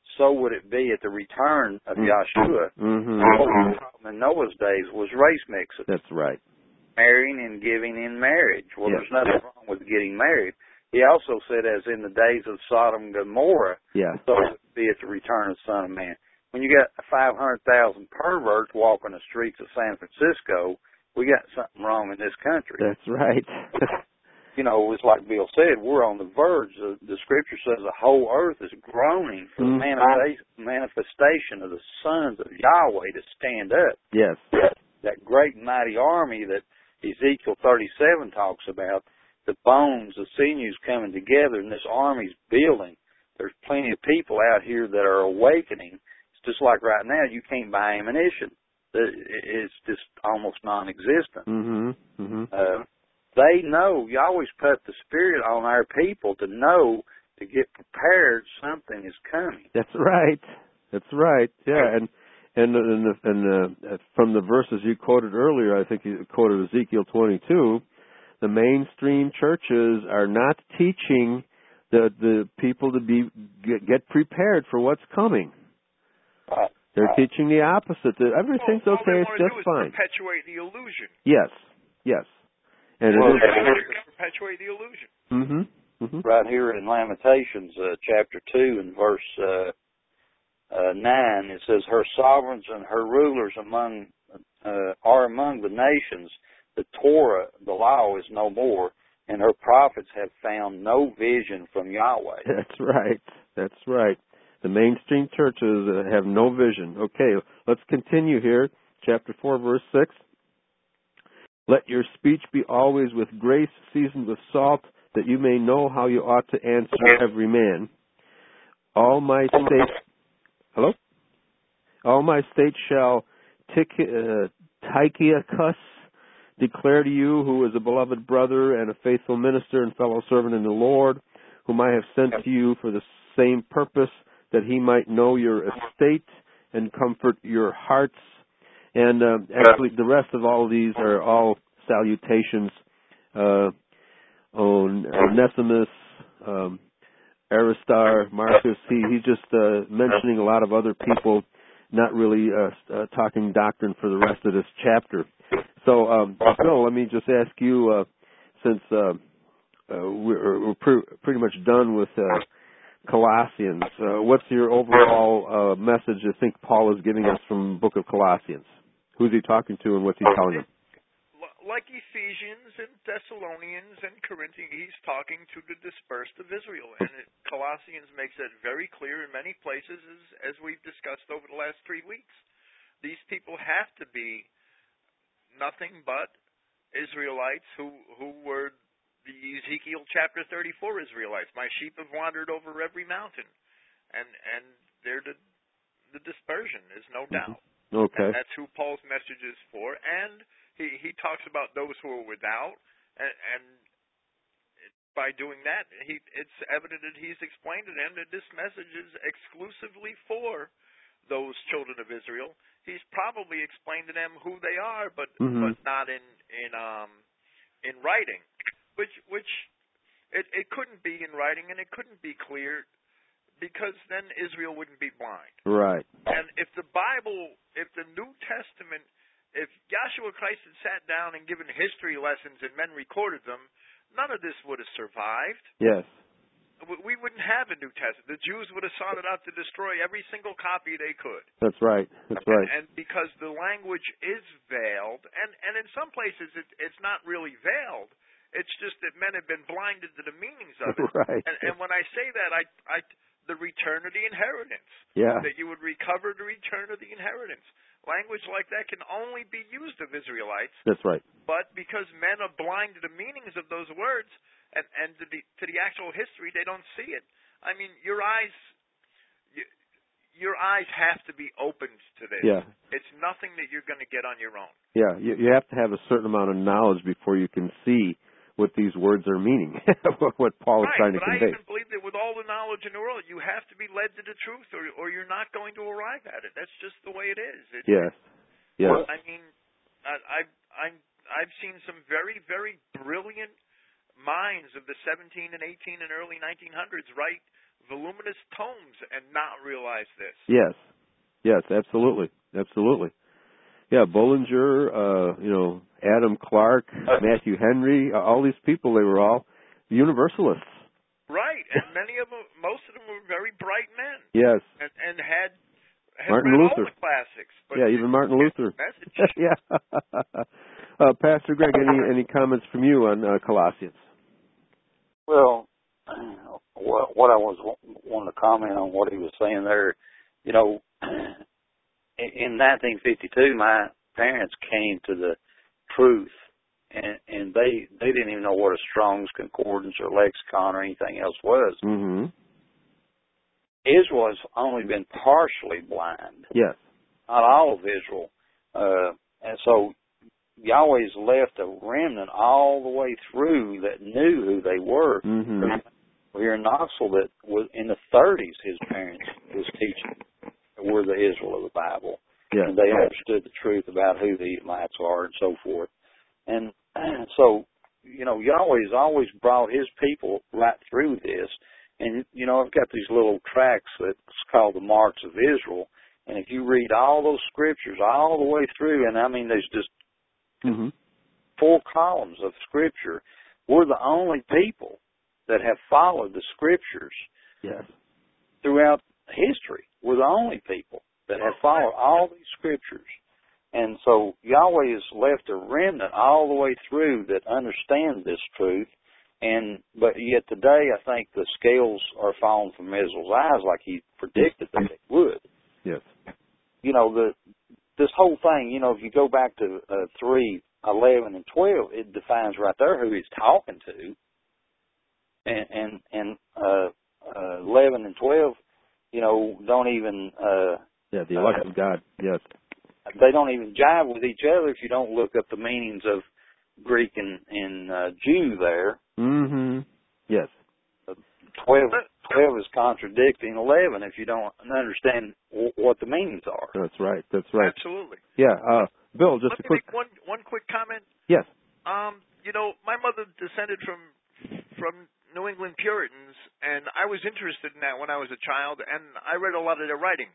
so would it be at the return of mm-hmm. Yahshua. Mm-hmm. What was common in Noah's days was race mixing. That's right. Marrying and giving in marriage. Well, yes. there's nothing wrong with getting married. He also said, as in the days of Sodom and Gomorrah, yes. so would it be at the return of the Son of Man. When you got five hundred thousand perverts walking the streets of San Francisco, we got something wrong in this country. That's right. You know, it's like Bill said, we're on the verge. The, the Scripture says the whole earth is groaning for mm-hmm. the manifest, manifestation of the sons of Yahweh to stand up. Yes. That great and mighty army that Ezekiel thirty-seven talks about, the bones, the sinews coming together, and this army's building. There's plenty of people out here that are awakening. It's just like right now, you can't buy ammunition. It's just almost non-existent. Mm-hmm. Mm-hmm. Uh, they know, you always put the Spirit on our people to know, to get prepared, something is coming. That's right. That's right. Yeah, and and and, and uh, from the verses you quoted earlier, I think you quoted Ezekiel twenty-two, the mainstream churches are not teaching the the people to be get, get prepared for what's coming. Right. They're right. teaching the opposite. Everything's well, okay. It's just do fine. Perpetuate the illusion. Yes. Yes. And well, it is perpetuate the illusion. Mm-hmm. Mm-hmm. Right here in Lamentations, uh, chapter two, and verse uh, uh, nine, it says, "Her sovereigns and her rulers among uh, are among the nations. The Torah, the law, is no more, and her prophets have found no vision from Yahweh." That's right. That's right. The mainstream churches have no vision. Okay, let's continue here. Chapter four, verse six. "Let your speech be always with grace, seasoned with salt, that you may know how you ought to answer every man. All my states, hello? All my states shall uh, Tychicus declare to you, who is a beloved brother and a faithful minister and fellow servant in the Lord, whom I have sent to you for the same purpose, that he might know your estate and comfort your hearts." And uh, actually, the rest of all of these are all salutations uh, on Onesimus, um, Aristar, Marcus. He, he's just uh, mentioning a lot of other people, not really uh, uh, talking doctrine for the rest of this chapter. So, um, Phil, let me just ask you, uh, since uh, uh, we're, we're pre- pretty much done with uh, Colossians, uh, what's your overall uh, message you think Paul is giving us from the book of Colossians? Who's he talking to and what's he telling them? Like Ephesians and Thessalonians and Corinthians, he's talking to the dispersed of Israel. And it, Colossians makes that very clear in many places, as, as we've discussed over the last three weeks. These people have to be nothing but Israelites who, who were the Ezekiel chapter thirty-four Israelites. My sheep have wandered over every mountain. And, and they're the, the dispersion, there's no doubt. Okay. And that's who Paul's message is for. And he, he talks about those who are without, and, and by doing that, he, it's evident that he's explained to them that this message is exclusively for those children of Israel. He's probably explained to them who they are, but mm-hmm. but not in in um in writing, which which it, it couldn't be in writing, and it couldn't be clear, because then Israel wouldn't be blind. Right. And if the Bible, if the New Testament, if Yahshua Christ had sat down and given history lessons and men recorded them, none of this would have survived. Yes. We wouldn't have a New Testament. The Jews would have sought it out to destroy every single copy they could. That's right. That's right. And, and because the language is veiled, and, and in some places it, it's not really veiled. It's just that men have been blinded to the meanings of it. Right. And, and when I say that, I, I, the return of the inheritance. Yeah. That you would recover the return of the inheritance. Language like that can only be used of Israelites. That's right. But because men are blind to the meanings of those words and, and to, the, to the actual history, they don't see it. I mean, your eyes, you, your eyes have to be opened to this. Yeah. It's nothing that you're going to get on your own. Yeah, you, you have to have a certain amount of knowledge before you can see what these words are meaning, what Paul is right, trying to but convey. I even believe that with all the knowledge in the world, you have to be led to the truth, or or you're not going to arrive at it. That's just the way it is. It, yes. Yes. I mean, I, I've I'm, I've seen some very very brilliant minds of the seventeen and eighteen and early nineteen hundreds write voluminous tomes and not realize this. Yes. Yes, absolutely. Absolutely. Yeah, Bullinger, uh, you know, Adam Clark, Matthew Henry, uh, all these people, they were all universalists. Right, and many of them, most of them were very bright men. Yes. And, and had, had Martin read Luther. all the classics. But yeah, even Martin Luther. Message. yeah. uh, Pastor Greg, any, any comments from you on uh, Colossians? Well, what, what I was wanting to comment on what he was saying there, you know, in nineteen fifty-two, my parents came to the truth, and, and they they didn't even know what a Strong's Concordance or lexicon or anything else was. Mm-hmm. Israel has only been partially blind. Yes. Not all of Israel. Uh, and so Yahweh's left a remnant all the way through that knew who they were. Mm-hmm. We're here in Knoxville that was in the thirties, his parents was teaching that we're the Israel of the Bible. Yes. And they understood the truth about who the Edomites are and so forth. And so, you know, Yahweh's always brought his people right through this. And, you know, I've got these little tracts that's called the Marks of Israel. And if you read all those scriptures all the way through, and I mean, there's just mm-hmm. four columns of scripture, we're the only people that have followed the scriptures yes. throughout history. We're the only people that have followed all these scriptures. And so Yahweh has left a remnant all the way through that understand this truth. And but yet today, I think the scales are falling from Israel's eyes, like he predicted that they would. Yes. You know, the this whole thing. You know, if you go back to uh, three, eleven, and twelve, it defines right there who he's talking to. And and and uh, uh, eleven and twelve, you know, don't even. Uh, yeah, the elect of God. Yes. They don't even jive with each other if you don't look up the meanings of Greek and, and uh, Jew there. Mm-hmm. Yes. twelve, twelve is contradicting eleven if you don't understand w- what the meanings are. That's right. That's right. Absolutely. Yeah. Uh, Bill, just Let a me quick... make one, one quick comment. Yes. Um, you know, my mother descended from from New England Puritans, and I was interested in that when I was a child, and I read a lot of their writings.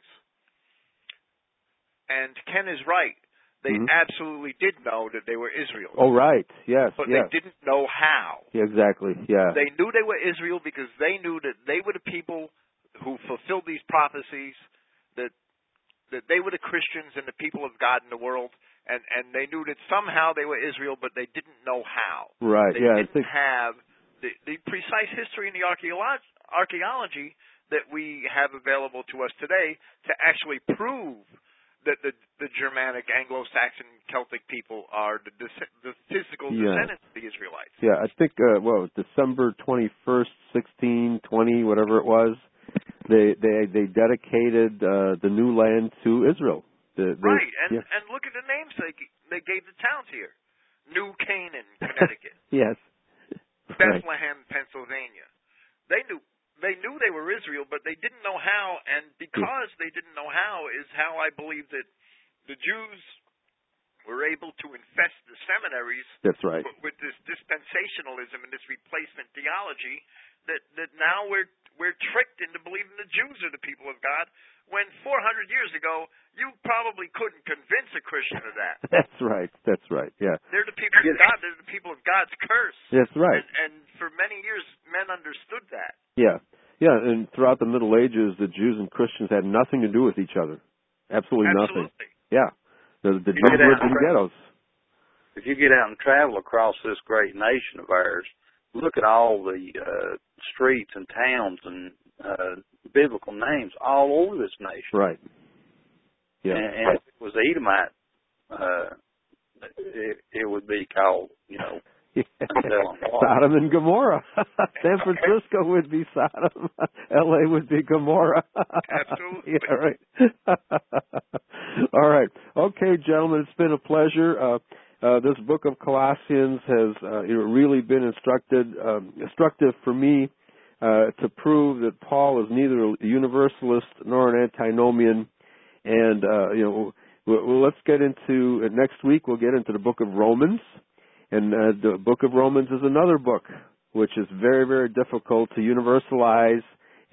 And Ken is right. They mm-hmm. absolutely did know that they were Israel. Oh, right. Yes. But yes. they didn't know how. Yeah, exactly. Yeah. They knew they were Israel because they knew that they were the people who fulfilled these prophecies, that that they were the Christians and the people of God in the world, and, and they knew that somehow they were Israel, but they didn't know how. Right. They yeah. didn't I think... have the, the precise history and the archaeolog- archaeology that we have available to us today to actually prove that the, the Germanic, Anglo-Saxon, Celtic people are the, the physical yeah. descendants of the Israelites. Yeah, I think, uh, well, December twenty-first, sixteen twenty, whatever it was, they they they dedicated uh, the new land to Israel. The, the, right, and yeah. and look at the names they they gave the towns here: New Canaan, Connecticut. yes. Bethlehem, right. Pennsylvania. They knew they knew they were Israel, but they didn't know how, and because yeah. they didn't know how is how I believe that the Jews were able to infest the seminaries. That's right. With this dispensationalism and this replacement theology, that that now we're we're tricked into believing the Jews are the people of God, when four hundred years ago you probably couldn't convince a Christian of that. That's right. That's right. Yeah. They're the people of God. They're the people of God's curse. That's right. And, and for many years, men understood that. Yeah. Yeah, and throughout the Middle Ages, the Jews and Christians had nothing to do with each other. Absolutely, Absolutely. nothing. Yeah. The, the Jews lived in ghettos. If you get out and travel across this great nation of ours, look at all the uh, streets and towns and uh, biblical names all over this nation. Right. Yeah. And, and if it was Edomite, uh, it, it would be called, you know, Sodom and Gomorrah. San Francisco would be Sodom. L A would be Gomorrah. Absolutely. Yeah, right. All right. Okay, gentlemen, it's been a pleasure. Uh, uh, this book of Colossians has uh, really been instructed, um, instructive for me uh, to prove that Paul is neither a universalist nor an antinomian. And, uh, you know, well, let's get into, uh, next week we'll get into the book of Romans. And uh, the book of Romans is another book which is very, very difficult to universalize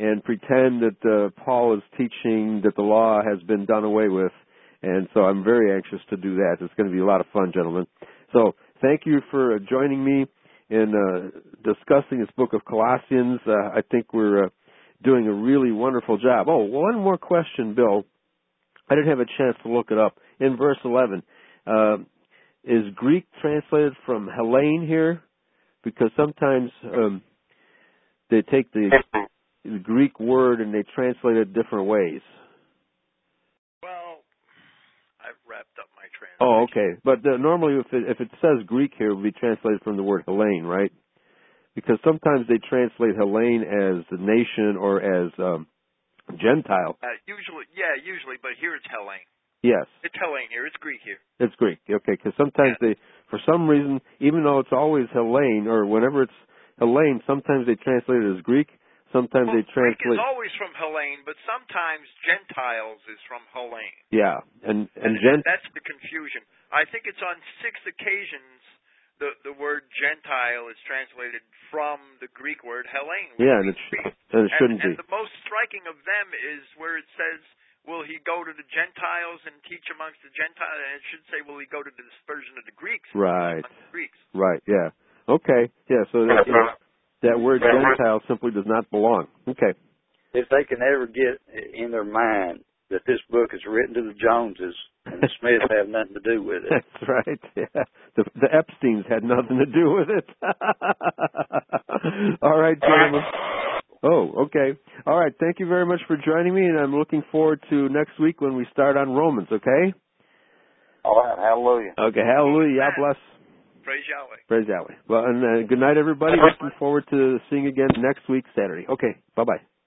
and pretend that uh, Paul is teaching that the law has been done away with. And so I'm very anxious to do that. It's going to be a lot of fun, gentlemen. So thank you for uh, joining me in uh, discussing this book of Colossians. Uh, I think we're uh, doing a really wonderful job. Oh, one more question, Bill. I didn't have a chance to look it up. In verse eleven, uh, is Greek translated from Hellene here? Because sometimes um, they take the, the Greek word and they translate it different ways. Well, I've wrapped up my translation. Oh, okay. But uh, normally if it, if it says Greek here, it would be translated from the word Hellene, right? Because sometimes they translate Hellene as a nation or as um, Gentile. Uh, usually, yeah, usually, but here it's Hellene. Yes. It's Hellene here. It's Greek here. It's Greek, okay, because sometimes yeah. they, for some reason, even though it's always Hellene, or whenever it's Hellene, sometimes they translate it as Greek, sometimes well, they translate... Greek is always from Hellene, but sometimes Gentiles is from Hellene. Yeah, and... and, and Gent- That's the confusion. I think it's on six occasions the, the word Gentile is translated from the Greek word Hellene. Yeah, and it, sh- and it shouldn't and, be. And the most striking of them is where it says, will he go to the Gentiles and teach amongst the Gentiles? And it should say, will he go to the dispersion of the Greeks? Right. The Greeks. Right, yeah. Okay, yeah, so that, you know, that word Gentile simply does not belong. Okay. If they can ever get in their mind that this book is written to the Joneses and the Smiths have nothing to do with it. That's right, yeah. The, the Epsteins had nothing to do with it. All right, gentlemen. Oh, okay. All right. Thank you very much for joining me, and I'm looking forward to next week when we start on Romans, okay? All right. Hallelujah. Okay. Hallelujah. God bless. Praise Yahweh. Praise Yahweh. Well, and uh, good night, everybody. Looking forward to seeing you again next week, Saturday. Okay. Bye-bye.